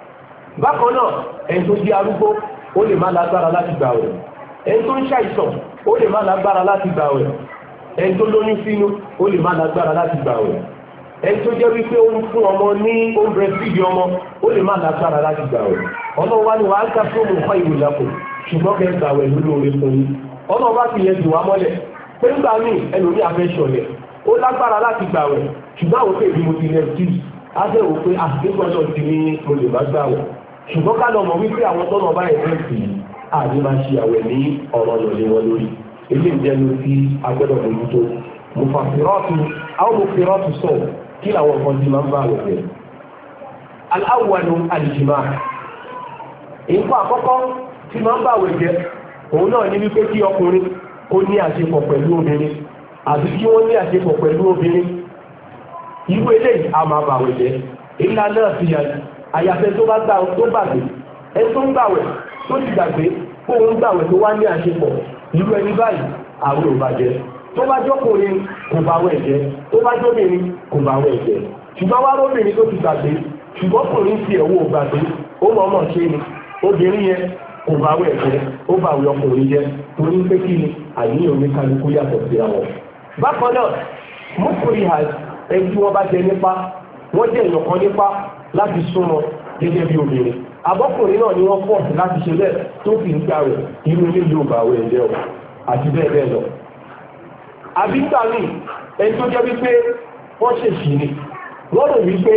bákan náà ẹni tó di arúgbó ó lè má lágbára láti gbàwẹ̀ ẹni tó ń ṣàìsàn ó lè má lágbára láti gbàwẹ̀ ẹni tó lóyún sínú ó lè má lágbára láti gbàwẹ̀ ẹni tó jẹ́ wípé ó ń fún ọmọ ní oúnjẹ síbi ọmọ ó lè má lágbára láti gbàwẹ̀ ọlọ́run wá ní wàá ń ká fún òun fún ìwòlá kò ṣùgbọ́n kẹ́ gbàwẹ̀ lólóore fún yín ọlọ́run bá ti yẹ jù wá mọ́lẹ̀ pé nígbà míì ẹlòmí àfẹ́sọ̀lẹ̀ ó lágbára láti gbàwẹ̀ ṣùgbọ́n àwọn òkè bí mo ti lẹ sí á fẹ́ wò pé àtìgbọ́dọ̀ ti ní mo lè má gbàwẹ̀ ṣùgbọ́n ká lọ mọ̀ wípé àwọn tọ́nà bá ẹ̀fẹ́ sí àti máa ṣe àwẹ̀ ní ọ̀rọ̀ lọ́lẹ́ wọn lórí ilé ìjẹun tí agbẹ́dọ̀ mójútó mufasirọ́ọ̀tù àwọn mufasirọ́ọ̀tù sọ kí làwọn nǹkan ti máa ń bá àwẹ̀ rẹ̀ aláwọ̀lù alìjìmá nǹkan àkọ́kọ́ tí máa ń bá àwẹ̀ jẹ́ òun náà ní wípé kí ọkùnrin ó ní àṣepọ̀ pẹ̀lú obìnrin àti kí wọ́n ní àṣepọ̀ pẹ̀lú obìnrin irú eléyìí a máa bá àwẹ̀ jẹ́ ìlà náà fi àyàfẹ́ tó bá gbàgbé ẹni tó ń gbàwẹ̀ tó ti gbàgbé kó ń gbàwẹ̀ tó wá ní àṣepọ̀ irú ẹni báyìí àwẹ̀ ò bàjẹ́ tó bá jọ́kùnrin kò bá wẹ̀ jẹ́ tó bá jọ́bìnrin kò bá wẹ̀ jẹ́ ṣùgbọ́n wá lóbìnrin tó ti gbàgbé ṣùgbọ́n kùnrin ti ẹ̀wọ̀ gbàgbé ó mọ̀ ọmọ ṣe ni obìnrin yẹn kò bá wẹ̀ jẹ́ ó bá wẹ̀ ọkùnrin jẹ́ torí pé kí ni àníyàn oníkálukú yàtọ̀ sí àwọn. bákan náà mọ́kùnrin ẹni tí wọ́n bá jẹ nípa wọ́n jẹ́ èèyàn kan nípa láti súnmọ́ gẹ́gẹ́ bí obìnrin abọ́kùnrin náà ni wọ́n fọ́ọ̀sì láti ṣe bẹ́ẹ̀ tó fi ń gbà rẹ̀ irú ilé yóò bá wẹ̀ ẹ̀jẹ̀ ọ̀ àti bẹ́ẹ̀ bẹ́ẹ̀ lọ. àbíkà ní ẹni tó jẹ́ wípé wọ́n ṣèṣì ni wọ́n rò wípé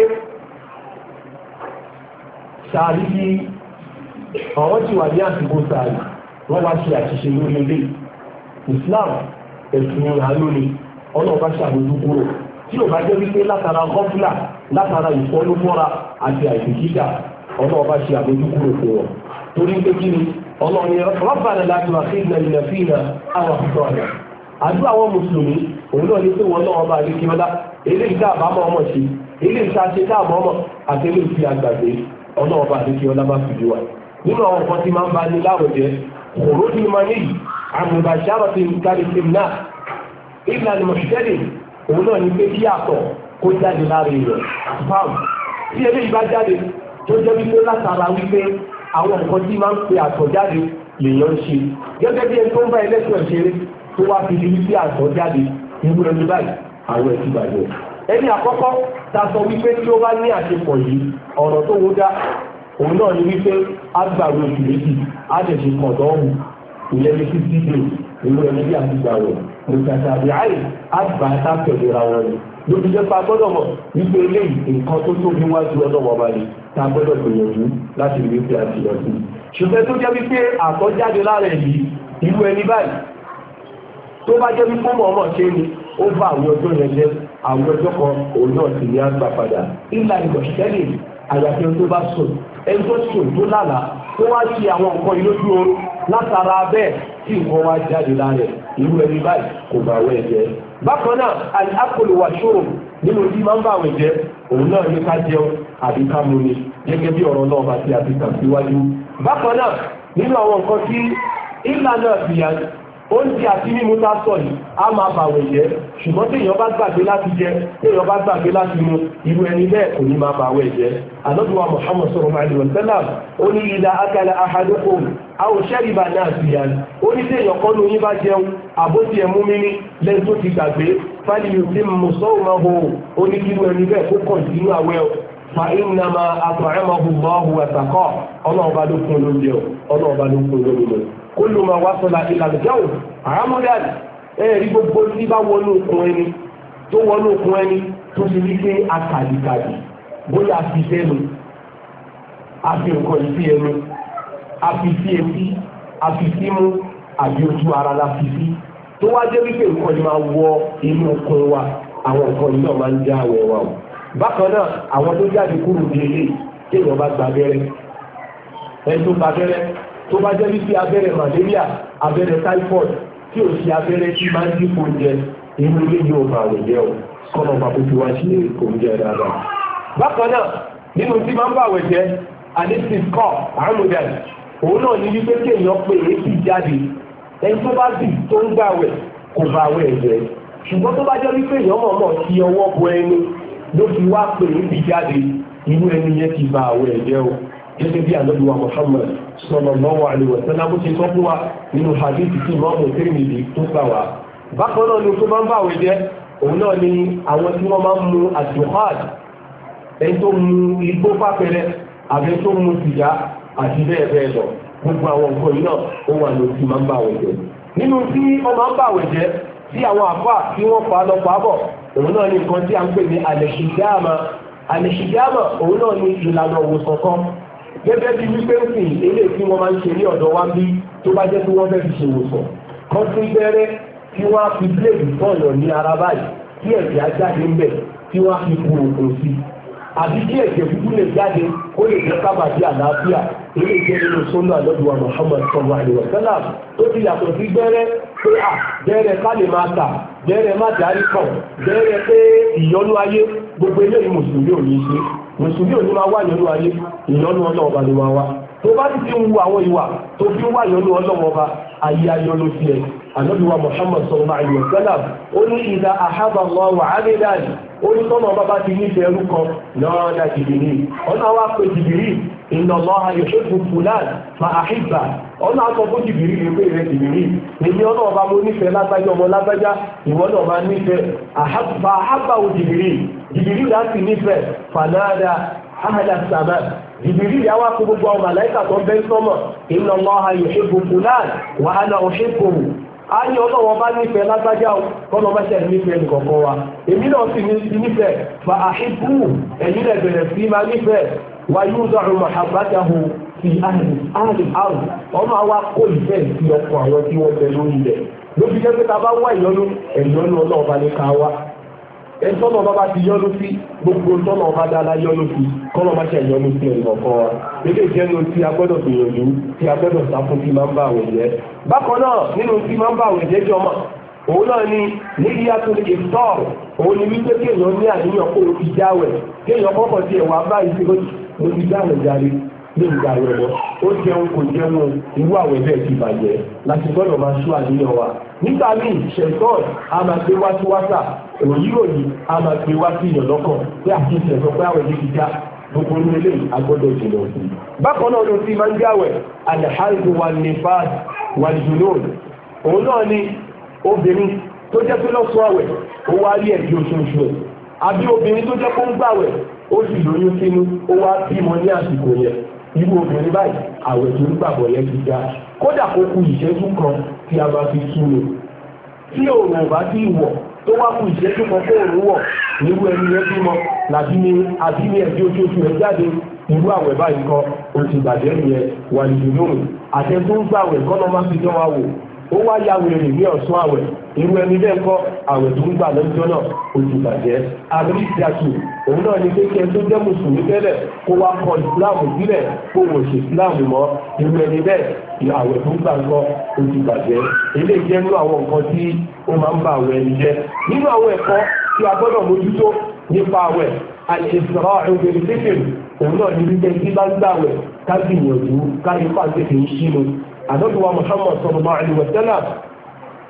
sàárì bí àwọn tí wà ní àsìkò sàárì wọ́n wá ṣe àṣìṣe lórí ilé Islam ẹ̀sùn ìrànlọ́ ni ọlọ́ọ̀bá ṣàbójú kúrò tí ò bá jẹ́ wípé látara gọ́fúlà látara ìfọ́núfọ́ra àti àìsíkíkà ọlọ́ọ̀bá ṣe àbójúkúrò fún wọn torí pé kí ni ọlọ́run Rabbana la tu'akhidhna in nasina aw akhta'na àdúrà àwọn mùsùlùmí òun náà ní pé wọn náà ọba àdékíọlá eléyìí tá àbámọ̀ ọmọ ṣe eléyìí tá a ṣe tá àmọ́ ọmọ àti eléyìí tí a gbàgbé ọlọ́ọ̀bá àdékíọlá bá fi wà nínú àwọn nǹkan tí máa ń bá ní láwùjẹ khuruj al-mani an mubasharatin kal-istimna illa al-muhtadi òun náà ní pé kí àtọ̀ kó jáde lára èèyàn spam tí eléyìí bá jáde tó jẹ́ wípé látara wípé àwọn nǹkan tí máa ń pe àtọ̀ jáde lèèyàn ń ṣe gẹ́gẹ́ bí ẹni tó ń bá ẹlẹ́sìn ẹ̀ṣẹ̀rẹ́ tó wá fi di wípé àtọ̀ jáde irú ẹni báyìí àwọn ẹ̀sìn bàjẹ́. ẹni àkọ́kọ́ ta sọ wípé tí ó bá ní àṣepọ̀ yìí ọ̀rọ̀ tó wó dá òun náà ni wípé á gbàgbé oṣù méjì á dẹ̀ ṣe kọ̀dọ̀ ọ̀hún ìyẹn ní 50 days irú ẹni bí àti gbàgbọ́ mùsàtàbí àì àgbà àtàkẹ̀lera wọn ni lóbi jẹ́ pa gbọ́dọ̀ mọ̀ wípé eléyìí nǹkan tó tóbi wájú ọlọ́wọ́ ọba ni ta gbọ́dọ̀ gbìyànjú láti rí wípé àti lọ sí. ṣùgbọ́n tó jẹ́ wípé àtọ́jáde lára yìí irú ẹni báyìí tó bá jẹ́ wípé mọ̀ọ́mọ̀ ṣe ni ó bá àwọn ọjọ́ yẹn jẹ́ àwọn ọjọ́ kan òun náà sì ní àgbà padà ìlà ìgbọ̀nsẹ́lẹ̀ àyàfi ẹni tó bá sùn ẹni tó sùn tó lálàá tó wá ṣe àwọn nǹkan ìlójú oorun látara bẹ́ẹ̀ tí nǹkan wá jáde lára irú ẹni báyìí kò bá wẹ̀ jẹ́. bákan náà al-aklu wa shurb nínú tí máa ń bá wẹ̀ jẹ́ òun náà ní ká jẹun àbí ká mu ni gẹ́gẹ́ bí ọ̀rọ̀ náà bá ti àti tàn síwájú. bákan náà nínú àwọn nǹkan tí ìlà náà fi yà oúnjẹ àti mímu tá sọ yìí á máa bàwẹ̀ jẹ́ ṣùgbọ́n tí èèyàn bá gbàgbé láti jẹ tí èèyàn bá gbàgbé láti mu irú ẹni bẹ́ẹ̀ kò ní máa bàwẹ̀ jẹ́. Ànábì wa Muhammad sallallahu alaihi wa sallam ó ní idha akala ahadukum aw shariba nasiyan ó ní tí èèyàn kan lóyún bá jẹun àbótí ẹ̀mú mímí lẹ́yìn tó ti gbàgbé falyutimmu sawmahu ó ní kí irú ẹni bẹ́ẹ̀ kó kọ̀ǹtínú àwẹ̀ fa innama at'amahu Allahu wa saqahu ọlọ́ọ̀bá ló fún lóúnjẹ ọlọ́ọ̀bá ló fún lóúnjẹ kullu ma wasala ila al-jaw àmúdàn ẹ̀rí gbogbo tí bá wọnú okùn ẹni tó wọnú okùn ẹni tó ti rí pé akàdìkàdì bóyá a fi sẹ́nu a fi nǹkan ìfi ẹnu a fi sí etí a fi símú àbí ojú ara la fi sí tó wá jẹ́ wípé nǹkan ni máa wọ inú okùn wa àwọn nǹkan yìí náà máa ń já àwẹ̀ wa o. Bákan náà àwọn tó jáde kúrò ní ilé kéèyàn bá gba abẹ́rẹ́ ẹni tó gba abẹ́rẹ́ tó bá jẹ́ wípé abẹ́rẹ́ malaria abẹ́rẹ́ typhoid tí ò sí abẹ́rẹ́ tí máa ń dípò jẹ inú ilé yóò bá àwẹ̀ jẹ́ o kọ́nà ọba kó fi wá sí oúnjẹ dáadáa. Bákan náà nínú tí máa ń bá àwẹ̀ jẹ́ anesthesia àmúdàn òun náà ní wípé kéèyàn pé èébì jáde ẹni tó bá bì tó ń gbà àwẹ̀ kò bá àwẹ̀ jẹ́ ṣùgbọ́n tó bá jẹ́ wípé èèyàn mọ̀ọ́mọ̀ ti ọwọ́ bọ ẹni ló fi wá pé èébì jáde inú ẹni yẹn ti bá àwẹ̀ jẹ́ o gẹ́gẹ́ bí Ànábì wa Muhammad sallallahu alaihi wa sallam ti sọ fún wa nínú hadith tí Imam Tirmidhi tó gbà wá. Bákan náà ni tó máa ń bá àwẹ̀ jẹ́ òun náà ni àwọn tí wọ́n máa ń mu àdùhàn ẹni tó mu igbó pápẹ́rẹ́ àbẹ tó mu sìgá àti bẹ́ẹ̀ bẹ́ẹ̀ lọ gbogbo àwọn nǹkan yìí náà ó wà ní tí máa ń bá àwẹ̀ jẹ́. Nínú tí wọ́n máa ń bá àwẹ̀ jẹ́ tí àwọn àfà tí wọ́n pa lọ pa bọ̀ òun náà ni nǹkan tí a ń pè ní àlẹ̀ṣìdáàmà òun náà ni ìlànà òwòsàn kan gẹ́gẹ́ bí wípé ń sìn ilé tí wọ́n máa ń ṣe ní ọ̀dọ̀ wa bí tó bá jẹ́ tí wọ́n fẹ́ fi ṣe ìwòsàn kan tún bẹ́rẹ́ tí wọ́n á fi bíléèdì tọ̀yàn ní ara báyìí tí ẹ̀jẹ̀ á jáde ń bẹ̀ tí wọ́n á fi kú òkun sí àbí kí ẹ̀jẹ̀ kúkú lè jáde ó lè jẹ́ kábàdí àlàáfíà ilé ìjẹ́ nínú sọ́nà Ànábì wa Muhammad sallallahu alaihi wa sallam tó ti yàtọ̀ sí bẹ́rẹ́ pé bẹ́rẹ́ ká lè máa tà bẹ́rẹ́ má darí kàn bẹ́rẹ́ pé ìyọnú ayé gbogbo eléyìí mùsùlùmí ò ní ṣe mùsùlùmí ò ní máa wá ìyọnú ayé ìyọnú ọlọ́ọ̀ba ni máa wá tó bá ti fi ń wu àwọn ìwà tó fi ń wá ìyọnú ọlọ́ọ̀ba ayé ayọnú tiẹ̀ Ànábì wa Muhammad sallallahu alaihi wa sallam ó ní idha ahabba Allahu 'abdan ó ní tọ́nà bàbá ti ní ìfẹ́rú kan náà dá Jibril ọ̀nà wa pé Jibril inna Allaha yuhibbu fulan fa ahibba ọ̀nà àtọ̀ fún Jibril ní pé ìrẹ́ Jibril èmi ọ̀nà ọba mo nífẹ̀ẹ́ lágbájá ọmọ lágbájá ìwọ náà máa nífẹ̀ẹ́ àhábà ò Jibril láti nífẹ̀ẹ́ fanada ahada sama Jibril yà wá fún gbogbo àwọn màláìkà tó ń bẹ́ sọ́mọ̀ inna Allaha yuhibbu fulan wa ana uhibbuhu a ní ọlọ́wọ́ bá nífẹ̀ẹ́ lágbájá kọ́nà bá ṣẹ̀ nífẹ̀ẹ́ nìkọ̀ọ̀kan wa èmi náà sì ní nífẹ̀ẹ́ fa àṣìbù ẹ̀yìn rẹ̀ bẹ̀rẹ̀ sí máa nífẹ̀ẹ́ wa yúdọ̀rù mahabbatahu fi ahli àrùn ọmọ àwa kó ìfẹ́ sí ọkọ̀ àwọn tí wọ́n bẹ lórí rẹ̀ lóbi jẹ́ pé ta bá wá ìyọnu ọlọ́ọ̀bá ní ká wá ẹ̀tọ́nà ọba ti yọ́nú sí gbogbo tọ́nà ọba dáadáa yọ́nú sí kọ́nà ọba ṣe yọ́nú sí ẹnìkọ̀ọ̀kan wa ilé ìjẹ́nu tí a gbọ́dọ̀ gbìyànjú tí a gbọ́dọ̀ sáfún tí máa ń bá àwẹ̀ jẹ́. Bákan náà nínú tí máa ń bá àwẹ̀ jẹ́ jọmọ́ òun náà ni níbi yàtọ̀ ìtọ́ òun ni wípé kéèyàn ní àníyàn kó o ti jáwẹ̀ kéèyàn kọ́kọ́ ti ẹ̀wà báyìí sí ló ti jáwẹ̀ jáde ní ìgbà rẹ̀ lọ ó jẹun kò jẹun irú àwẹ̀ bẹ́ẹ̀ ti bàjẹ́ láti gbọ́dọ̀ máa ṣọ́ àníyàn wa. Nígbà míì ṣẹ̀tọ́n a máa gbé wá sí wáṣà òyìnbóyìn a máa gbé wá sí ìyàn lọ́kàn pé àti ìṣẹ̀sọ́ pé àwẹ̀ ti já gbogbo ní ilé agbọ́dọ̀ jìnà sí. Bákan náà ló ti máa ń jáwẹ̀ alhaidu wà nifas wà junun òun náà ni obìnrin tó jẹ́ pé lọ́sọ̀ àwẹ̀ ó wá rí ẹ̀bí oṣooṣù ẹ̀ àbí obìnrin tó jẹ́ pé ń gbàwẹ̀ ó sì lóyún sínú ó wá bímọ ní àsìkò yẹn irú obìnrin báyìí àwẹ̀ tó ń gbàgbọ́ yẹn ti já kódà kó kù ìṣẹ́jú kan tí a máa fi túnú tí òun ò bá tí wọ̀ tó wá kù ìṣẹ́jú kan kó òun wọ̀ nírú ẹni yẹn bímọ làbí ní ẹbí oṣooṣù rẹ̀ jáde irú àwẹ̀ báyìí kan ó ti bàjẹ́ nìyẹn wà nìyẹn àtẹ tó ń gbàwẹ̀ kọ́nà má fi dán wa wò ó wá ya wèrè ní ọ̀sán àwẹ̀ irú ẹni bẹ́ẹ̀ kọ́ àwẹ̀ tó ń gbà lọ́jọ́ náà ó ti bàjẹ́ àbí ìdàtù òun náà ní kékeré tó jẹ́ mùsùlùmí tẹ́lẹ̀ kó wá kọ ìsìláàmù sílẹ̀ kó wò ṣe ìsìláàmù mọ́ irú ẹni bẹ́ẹ̀ àwẹ̀ tó ń gbà ń kọ́ ó ti bàjẹ́ eléyìí jẹ́ nínú àwọn nǹkan tí ó máa ń ba àwẹ̀ ẹni jẹ́ nínú àwọn ẹ̀kọ́ tí a gbọ́dọ̀ mójútó nípa àwẹ̀ àìsàn ìgbèrè tètè òun náà ní wípé tí bá ń gbàwẹ̀ ká gbìyànjú ká ipá tètè ń ṣínú. Ànábì wa Muhammad sallallahu alaihi wa sallam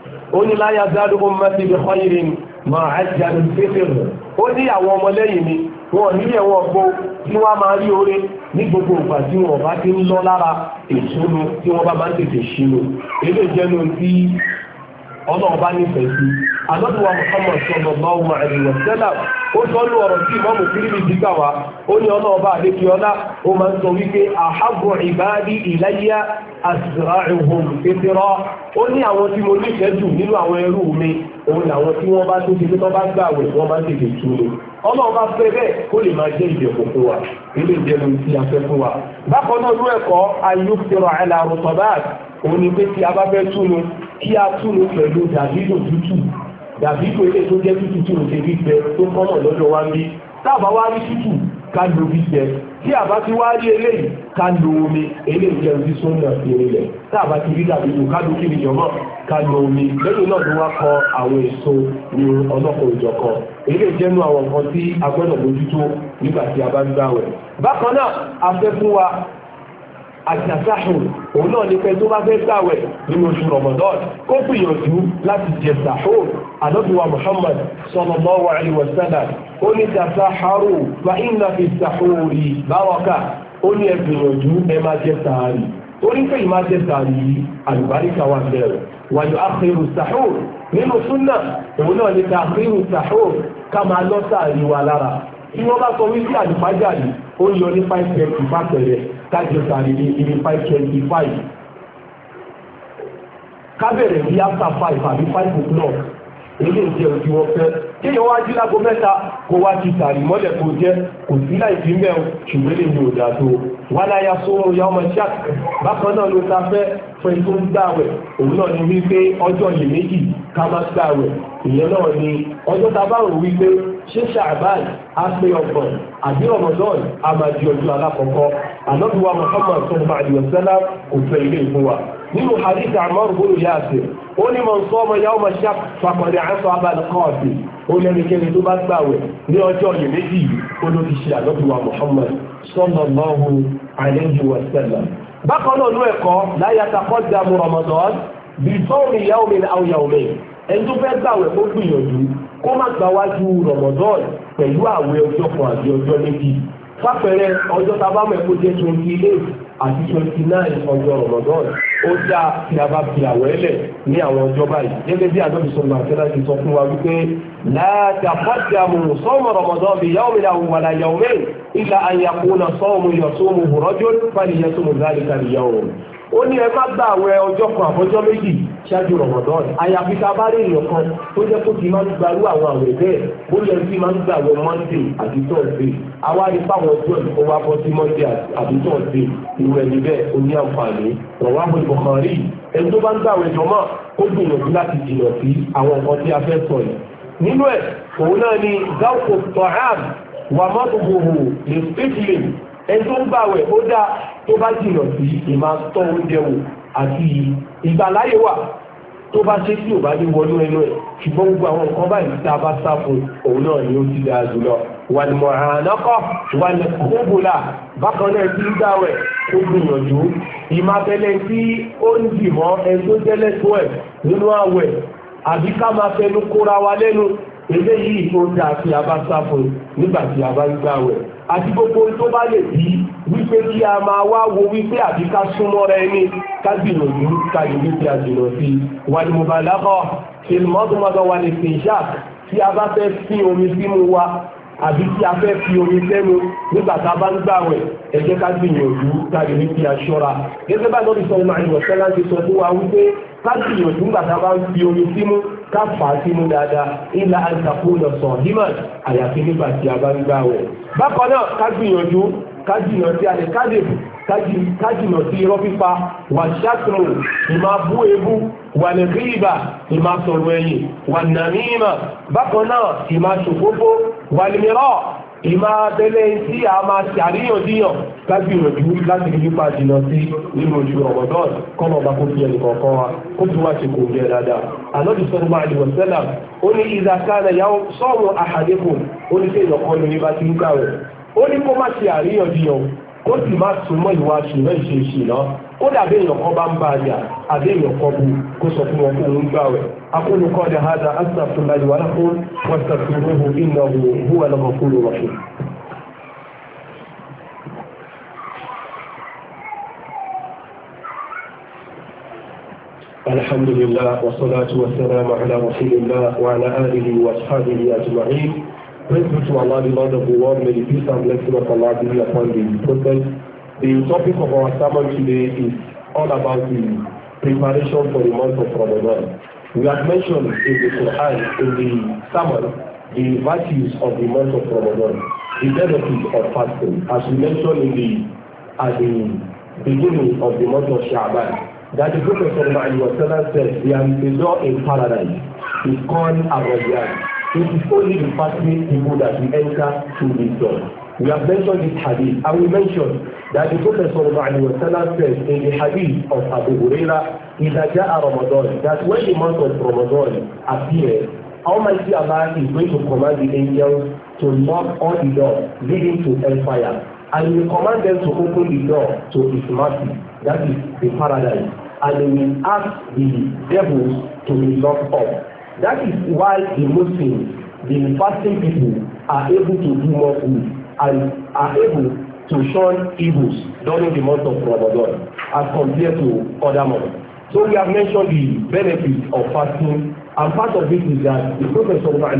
ó ní la yazalu ummati bi khayrin ma ajjalu al-fitr. ó ní àwọn ọmọlẹ́yìn mi wọn ní ẹ̀wọ̀n gbó tí wọ́n máa rí oore ní gbogbo ìgbà tí wọ́n bá ti ń lọ lára ìṣúnu tí wọ́n bá máa ń tètè ṣínú. ilé ìjẹnu tí ọlọ́run bá nífẹ̀ẹ́ sí alọ́dúnwà Muhammad sallallahu alaihi wa sallam ó sọ ní ọ̀rọ̀ tí ìmọ̀mù kírìbì ti gbà wá ó ní ọlọ́ọ̀bá àdékíọlá ó máa ń sọ wípé ahabbu ibadi ilayya asra'uhum fitra. ó ní àwọn tí mo nífẹ̀ẹ́ jù nínú àwọn ẹrú mi òun làwọn tí wọ́n bá tó ti tó bá gbààwẹ̀ wọ́n máa ń tètè túnú. ọlọ́run bá fẹ́ bẹ́ẹ̀ kó lè máa jẹ́ ìdẹ̀kùn fún wa ilé ìjẹun tí a fẹ́ fún wa. bákan náà ló ẹ̀kọ́ ayélujára ala rutabat òun ni pé tí a bá fẹ́ túnú kí a túnú pẹ̀lú dàbídò tútù dàbídò ilé tó jẹ́ tútù tí ó ṣe gbígbẹ tó kọ́mọ̀ lọ́dọ̀ wá ń bí. táàbà wá rí tútù ká lo gbígbẹ tí àbá ti wá rí eléyìí ká lo omi eléyìí jẹ́ ojú sọ́nà ìrìnlẹ̀ táàbà ti rí dàbídò ká lo kíni jọmọ́ ká lo omi lẹ́yìn náà ló wá kọ àwọn èso ní ọlọ́kọ̀ ìjọkan eléyìí jẹ́nu àwọn nǹkan tí a gbọ́dọ̀ mójútó nígbà tí a bá ń gbààwẹ̀. bákan náà a fẹ́ fún wa àjàsáhùn òun náà ní pé tó bá fẹ́ gbààwẹ̀ nínú oṣù Ramadan kó gbìyànjú láti jẹ sàhùn. Ànábì wa Muhammad sallallahu alaihi wasallam ó ní tasaharu fa inna fi sahuri baraka. ó ní ẹ gbìyànjú ẹ máa jẹ sàárì ó ní pé ìmáa jẹ sàárì yìí àlùbáríkà wà bẹ̀rẹ̀ wa yu'akhiru sahur nínú súnà òun náà ní ta'khiru sahur ká máa lọ sàárì wa lára. tí wọ́n bá sọ wípé àlùfájà yìí ó yọ ní 5:30 bá pẹ̀rẹ̀ kájọ sàárì ní ibi 5:25 kábẹ̀rẹ̀ bí after 5 àbí 5 o'clock ilé ìjẹ́ òjú wọn fẹ́ kéèyàn wá jí lágo mẹ́ta kó wá ti sàárì mọ́lẹ̀ kó jẹ́ kò sí láìsí mẹ́rin ṣùgbọ́n lè ní òdà tó wà láyà sóró ya ọmọ ṣáàk. bákan náà ló ta fẹ́ fẹ́ tó ń gbààwẹ̀ òun náà ni wípé ọjọ́ yìí méjì ká má gbààwẹ̀ ìyẹn náà ni ọjọ́ ta bá rò wípé ṣé ṣàbáì á pé ọgbọ̀n àbí Ramadan á máa di ọjọ́ alákọ̀ọ́kọ́. Ànábì wa Muhammad sallallahu alaihi wasallam kò fẹ́ ilé ìfún wa nínú hadith Ammar bin Yasir ó ní man sama yawma shak faqad asaba al-qatil. ó lẹ́nikẹ́ni tó bá gbààwẹ̀ ní ọjọ́ yìí méjì ó ló ti ṣe Ànábì wa Muhammad sallallahu alaihi wasallam. bákan náà ló ẹ̀kọ́ la yataqaddamu Ramadan bi sawmi yawmin aw yawmayn. ẹni tó fẹ́ gbààwẹ̀ kó gbìyànjú kó má gbà wájú Ramadan pẹ̀lú àwẹ̀ ọjọ́ kan àti ọjọ́ méjì. fápẹ̀rẹ̀ ọjọ́ tabamọ̀ ẹ̀kọ́ jẹ́ 28 àti 29 ọjọ́ Ramadan ó dá tí a bá fi àwẹ̀ lẹ̀ ní àwọn ọjọ́ báyìí gẹ́gẹ́ bí Ànábì sallallahu alaihi wasallam ti sọ fún wa wípé la taqaddamu sawma Ramadan bi yawmin aw wala yawmayn illa an yakuna sawmun yasumuhu rajul falyasum dhalika al-yawm. ó ní ẹ má gba àwẹ̀ ọjọ́ kan àbọ́jọ́ méjì ṣáájú Ramadan àyàfi tá a bá rí èèyàn kan tó jẹ́ kó ti máa ń gbarú àwọn àwẹ̀ bẹ́ẹ̀ bó yẹ kí máa ń gba àwẹ̀ Monday àti Thursday àwa rí fáwọn ọjọ́ ìkó wá bọ́ sí Monday àti Thursday ìwé ẹni bẹ́ẹ̀ ó ní àǹfààní rawahu al-Bukhari. ẹni tó bá ń gba àwẹ̀ jọmọ́ kó gbìyànjú láti jìnnà sí àwọn nǹkan tí a fẹ́ sọ yìí. nínú ẹ̀ òun náà ni zawqu at-ta'am wa madghuhu lis-sijli. ẹni tó ń gbààwẹ̀ ó dá tó bá jìnnà sí ìmá tọ́ oúnjẹ wò àti ìgbàláyé wà tó bá ṣe tí ò bá ní wọnú ẹnu ẹ̀ ṣùgbọ́n gbogbo àwọn nǹkan báyìí tá a bá sá fún òun náà ni ó ti dáa jùlọ. wà ní mọ̀hánàkọ́ wà ní kóbùlà bákan náà ti ń gbààwẹ̀ ó gbìyànjú ìmáfẹ́lẹ́ tí ó ń dìmọ́ ẹni tó jẹ́lẹ̀ tó ẹ̀ nínú àwẹ̀ àbí ká máa fẹnu kóra wa lẹ́nu eléyìí tó dáa tí a bá sá fún nígbà tí a bá ń gbààwẹ̀ àti gbogbo tó bá lè bí wípé kí a máa wá wo wípé àbí ká súnmọ́ rẹ ní ká gbìyànjú ká lè wípé a jìnà sí wà ní mubalagha ìmọ̀tòmọ́tò wà ní fèjàk tí a bá fẹ́ fi omi símú wa àbí tí a fẹ́ fi omi sẹ́nu nígbà tá a bá ń gbààwẹ̀ ẹ jẹ́ ká gbìyànjú ká lè wípé a ṣọ́ra gẹ́gẹ́ bá lọ́dún sọ ọmọ àìwọ̀ sẹ́lá ti sọ fún wa wípé ká gbìyànjú nígbà tá a bá ń fi omi símú ká fà á símú dáadáa ilà àǹtàkùn lọ sọ hímàn àyàfi nígbà tí a bá ń gbààwẹ̀. bákan náà ká gbìyànjú ká jìnà sí alẹ́ ká jìnà sí irọ́ pípa wà ṣàtúnù ìmá bú ebú wà ní ríbà ìmá sọ̀rọ̀ ẹ̀yìn wà nàmímà bákan náà ìmá ṣòfófó wà ní mìíràn ìmá tẹ́lẹ̀ tí a máa ṣàríyànjiyàn ká gbìyànjú láti nípa jìnà sí nínú oṣù Ramadan kọ́nà ọba kó fi ẹnì kọ̀ọ̀kan wa kó fi wá ṣe kò gẹ́ dáadáa. Ànábì sallallahu alaihi wasallam ó ní idha kana sawmu ahadikum ó ní kéèyàn kọ́ ní bá ti ń gbààwẹ̀ ó ní kó má ṣe àríyànjiyàn kó sì má súnmọ́ ìwà ṣùgbọ́n ìṣeṣì náà ó dàbí èèyàn kan bá ń bá àjà àbí èèyàn kan bu kó sọ fún wọn kó ń gbà wẹ̀ aqulu qawli hadha astaghfirullahi wa lakum wastaghfiruhu innahu huwal ghafurur rahim. الحمد لله والصلاة والسلام على رسول الله وعلى آله وأصحابه أجمعين. Praise be to Allah, the Lord of the world. May the peace and blessing of Allah be upon the Prophet. The topic of our sermon today is all about the preparation for the month of Ramadan. We have mentioned in the Quran, in the sermon, the virtues of the month of Ramadan, the benefits of fasting. As we mentioned at the beginning of the month of Sha'ban, that the Prophet said, there is a door in paradise. It's called Ar-Rayyan. It is only the fasting people that we enter through this door. We have mentioned this hadith, and we mentioned that the Prophet said in the hadith of Abu Hurairah, إِذَا جَاءَ Ramadan, that when the month of Ramadan appears, Almighty Allah is going to command the angels to lock all the doors leading to hellfire, and He will command them to open the door to His mercy, that is the paradise, and He will ask the devils to be locked up. That is why the Muslims, the fasting people, are able to do more good and are able to shun evils during the month of Ramadan as compared to other months. So we have mentioned the benefits of fasting, and part of it is that the Prophet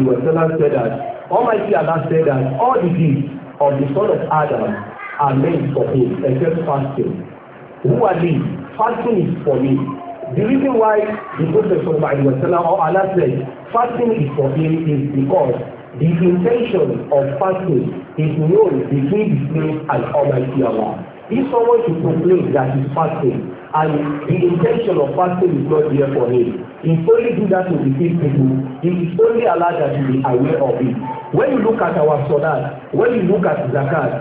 said that Almighty Allah said that all the deeds of the son of Adam are meant for him except fasting. Who are these? Fasting is for me. The reason why the Prophet or Allah said fasting is for him is because the intention of fasting is known between the slave and Almighty Allah. If someone should proclaim that he's fasting and the intention of fasting is not there for him, he only do that to deceive people. It is only Allah that will be aware of it. When you look at our salat, when you look at zakat,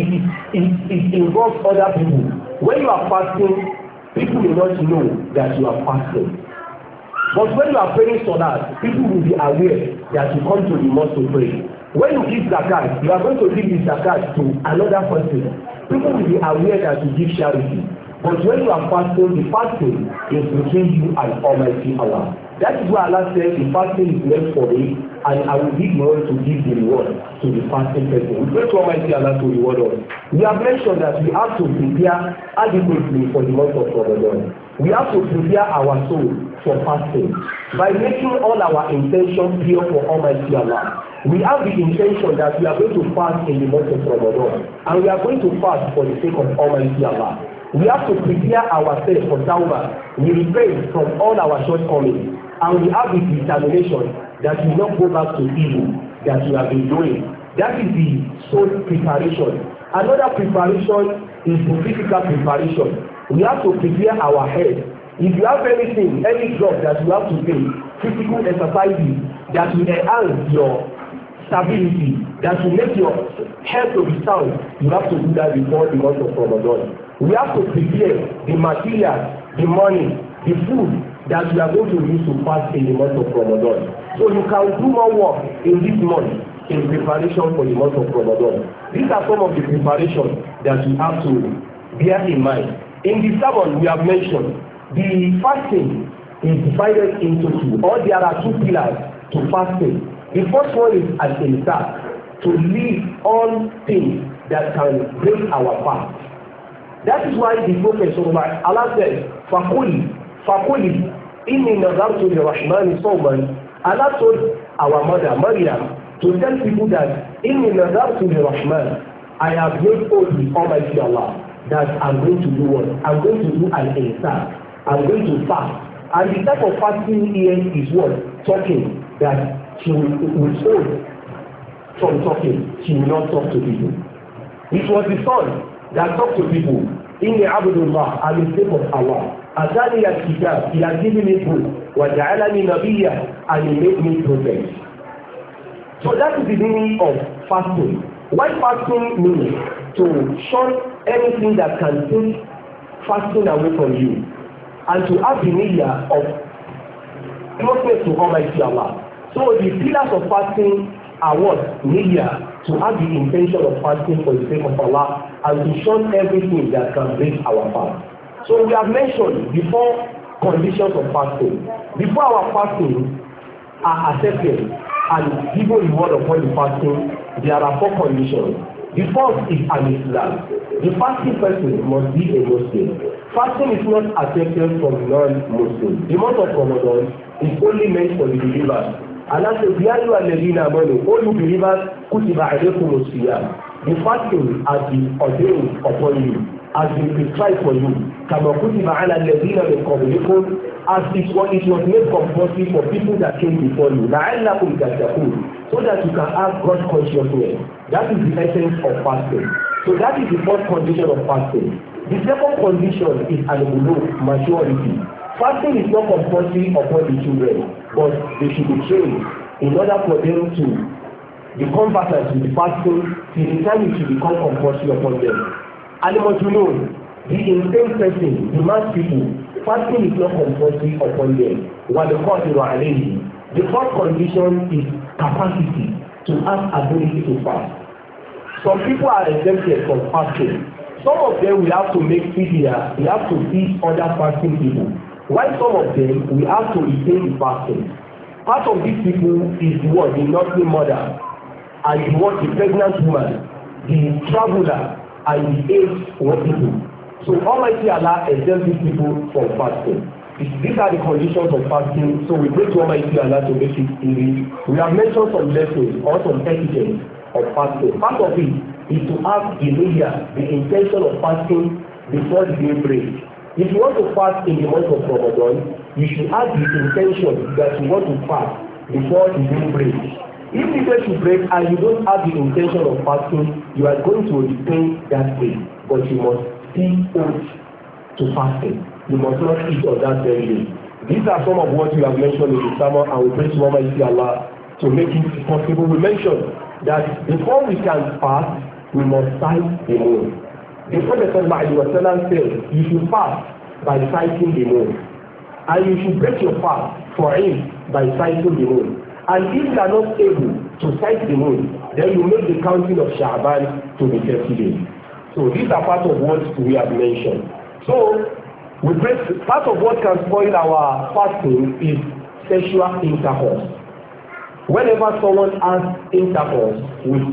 it involves other people. When you are fasting, people will not know that you are fasting. But when you are praying salat, people will be aware that you come to the mosque to pray. When you give zakat, you are going to give the zakat to another person. People will be aware that you give charity. But when you are fasting, the fasting is between you and Almighty Allah. That is why Allah says the fasting is meant for me, and I will be the one to give the reward to the fasting person. We pray to Almighty Allah to reward us. We have mentioned that we have to prepare adequately for the month of Ramadan. We have to prepare our soul for fasting by making all our intentions pure for Almighty Allah. We have the intention that we are going to fast in the month of Ramadan, and we are going to fast for the sake of Almighty Allah. We have to prepare ourselves for Tawbah. We refrain from all our shortcomings, and we have the determination that we will not go back to evil that we have been doing. That is the soul preparation. Another preparation is the physical preparation. We have to prepare our head. If you have anything, any job that you have to take, physical exercises that will enhance your stability, that will make your health to be sound, you have to do that before the month of Ramadan. We have to prepare the material, the money, the food that we are going to use to fast in the month of Ramadan. So you can do more work in this month in preparation for the month of Ramadan. These are some of the preparations that we have to bear in mind. In the sermon we have mentioned, the fasting is divided into two, or there are two pillars to fasting. The first one is al-imsak, to leave all things that can break our fast. That is why the Prophet Allah says, Fakuli, inni nazartu lirrahmani sawman. Allah told our mother Maryam to tell people that inni nazartu lirrahman, I have made oath with Almighty Allah that I'm going to do what? I'm going to do an ihsan. I'm going to fast. And the type of fasting here is what? Talking. That she will withhold from talking. She will not talk to people. It was the son that talked to people. Inni abdullah, I'm in the name of Allah. Atani al-kitab, He has given me book. Wa ja'alani nabiyya, and He made me prophet. So that is the meaning of fasting. Why fasting means to shun anything that can take fasting away from you, and to have the niyyah of closeness to Almighty Allah. So the pillars of fasting are what? Niyyah, to have the intention of fasting for the sake of Allah and to shun everything that can break our fast. So we have mentioned before conditions of fasting. Before our fasting are accepted and given reward upon the fasting, there are 4 conditions. The first is an Islam. The fasting person must be a Muslim. Fasting is not accepted from non-Muslims. The month of Ramadan is only meant for the believers. Allah says, Ya ayyuhalladhina amanu, all you believers, kutiba alaykumus siyam. The fasting has been ordained upon you, has been prescribed for you. Kama kutiba ala alladhina min qablikum, as it was made compulsory for people that came before you. La'allakum tattaqun, so that you can have God consciousness. That is the essence of fasting. So that is the first condition of fasting. The second condition is al-bulugh, maturity. Fasting is not compulsory upon the children, but they should be trained in order for them to become versed with the fasting till the time it should become compulsory upon them. And you must know, the insane person, the mass people, fasting is not compulsory upon them. While the court is alayhi, the first condition is capacity to have ability to fast. Some people are exempted from fasting. Some of them will have to make fidya, they have to feed other fasting people. While some of them will have to retain the fasting. Part of these people is what? The nursing mother, and the pregnant woman, the traveler, and the aged people. So Almighty Allah exempts these people from fasting. These are the conditions of fasting. So we pray to Almighty Allah to make it easy. We have mentioned some lessons or some etiquette of fasting. Part of it is to have the intention of fasting before the day break. If you want to fast in the month of Ramadan, you should have the intention that you want to fast before the day break. If the day should break and you don't have the intention of fasting, you are going to retain that day, but you must still hold to fasting. You must not eat on that very day. These are some of what we have mentioned in the sermon, and we pray to Almighty Allah to make it possible. We mentioned that before we can fast, we must sight the moon. The Prophet said, you should fast by sighting the moon. And you should break your fast for him by sighting the moon. And if you are not able to sight the moon, then you make the counting of Sha'ban to be 30 days. So these are part of what we have mentioned. So part of what can spoil our fasting is sexual intercourse. Whenever someone has intercourse with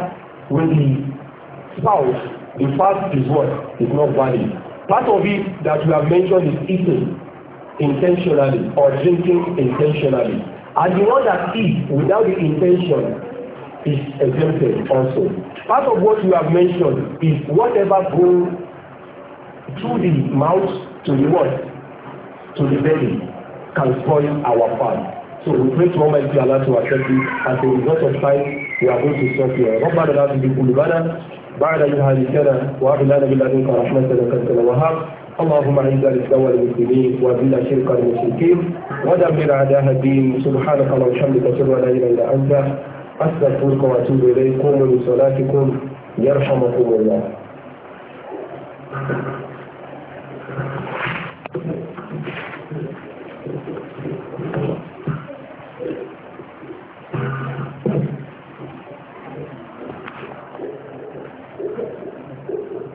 the spouse, the fast is what? Is not valid. Part of it that we have mentioned is eating intentionally or drinking intentionally. And the one that eats without the intention is exempted also. Part of what we have mentioned is whatever goes through the mouth to the what? To the belly can spoil our fast. So we pray to Almighty Allah to accept it. As a result of time, we are going to stop here. ربنا لا تزغ قلوبنا بعد إذ هديتنا وهب لنا من لدنك رحمة إنك أنت الوهاب. اللهم أعز الإسلام والمسلمين وأذل الشرك والمشركين ودمر أعداء الدين. سبحانك اللهم وبحمدك أشهد أن لا إله إلا أنت أستغفرك وأتوب إليك. قوموا لصلاتكم يرحمكم الله.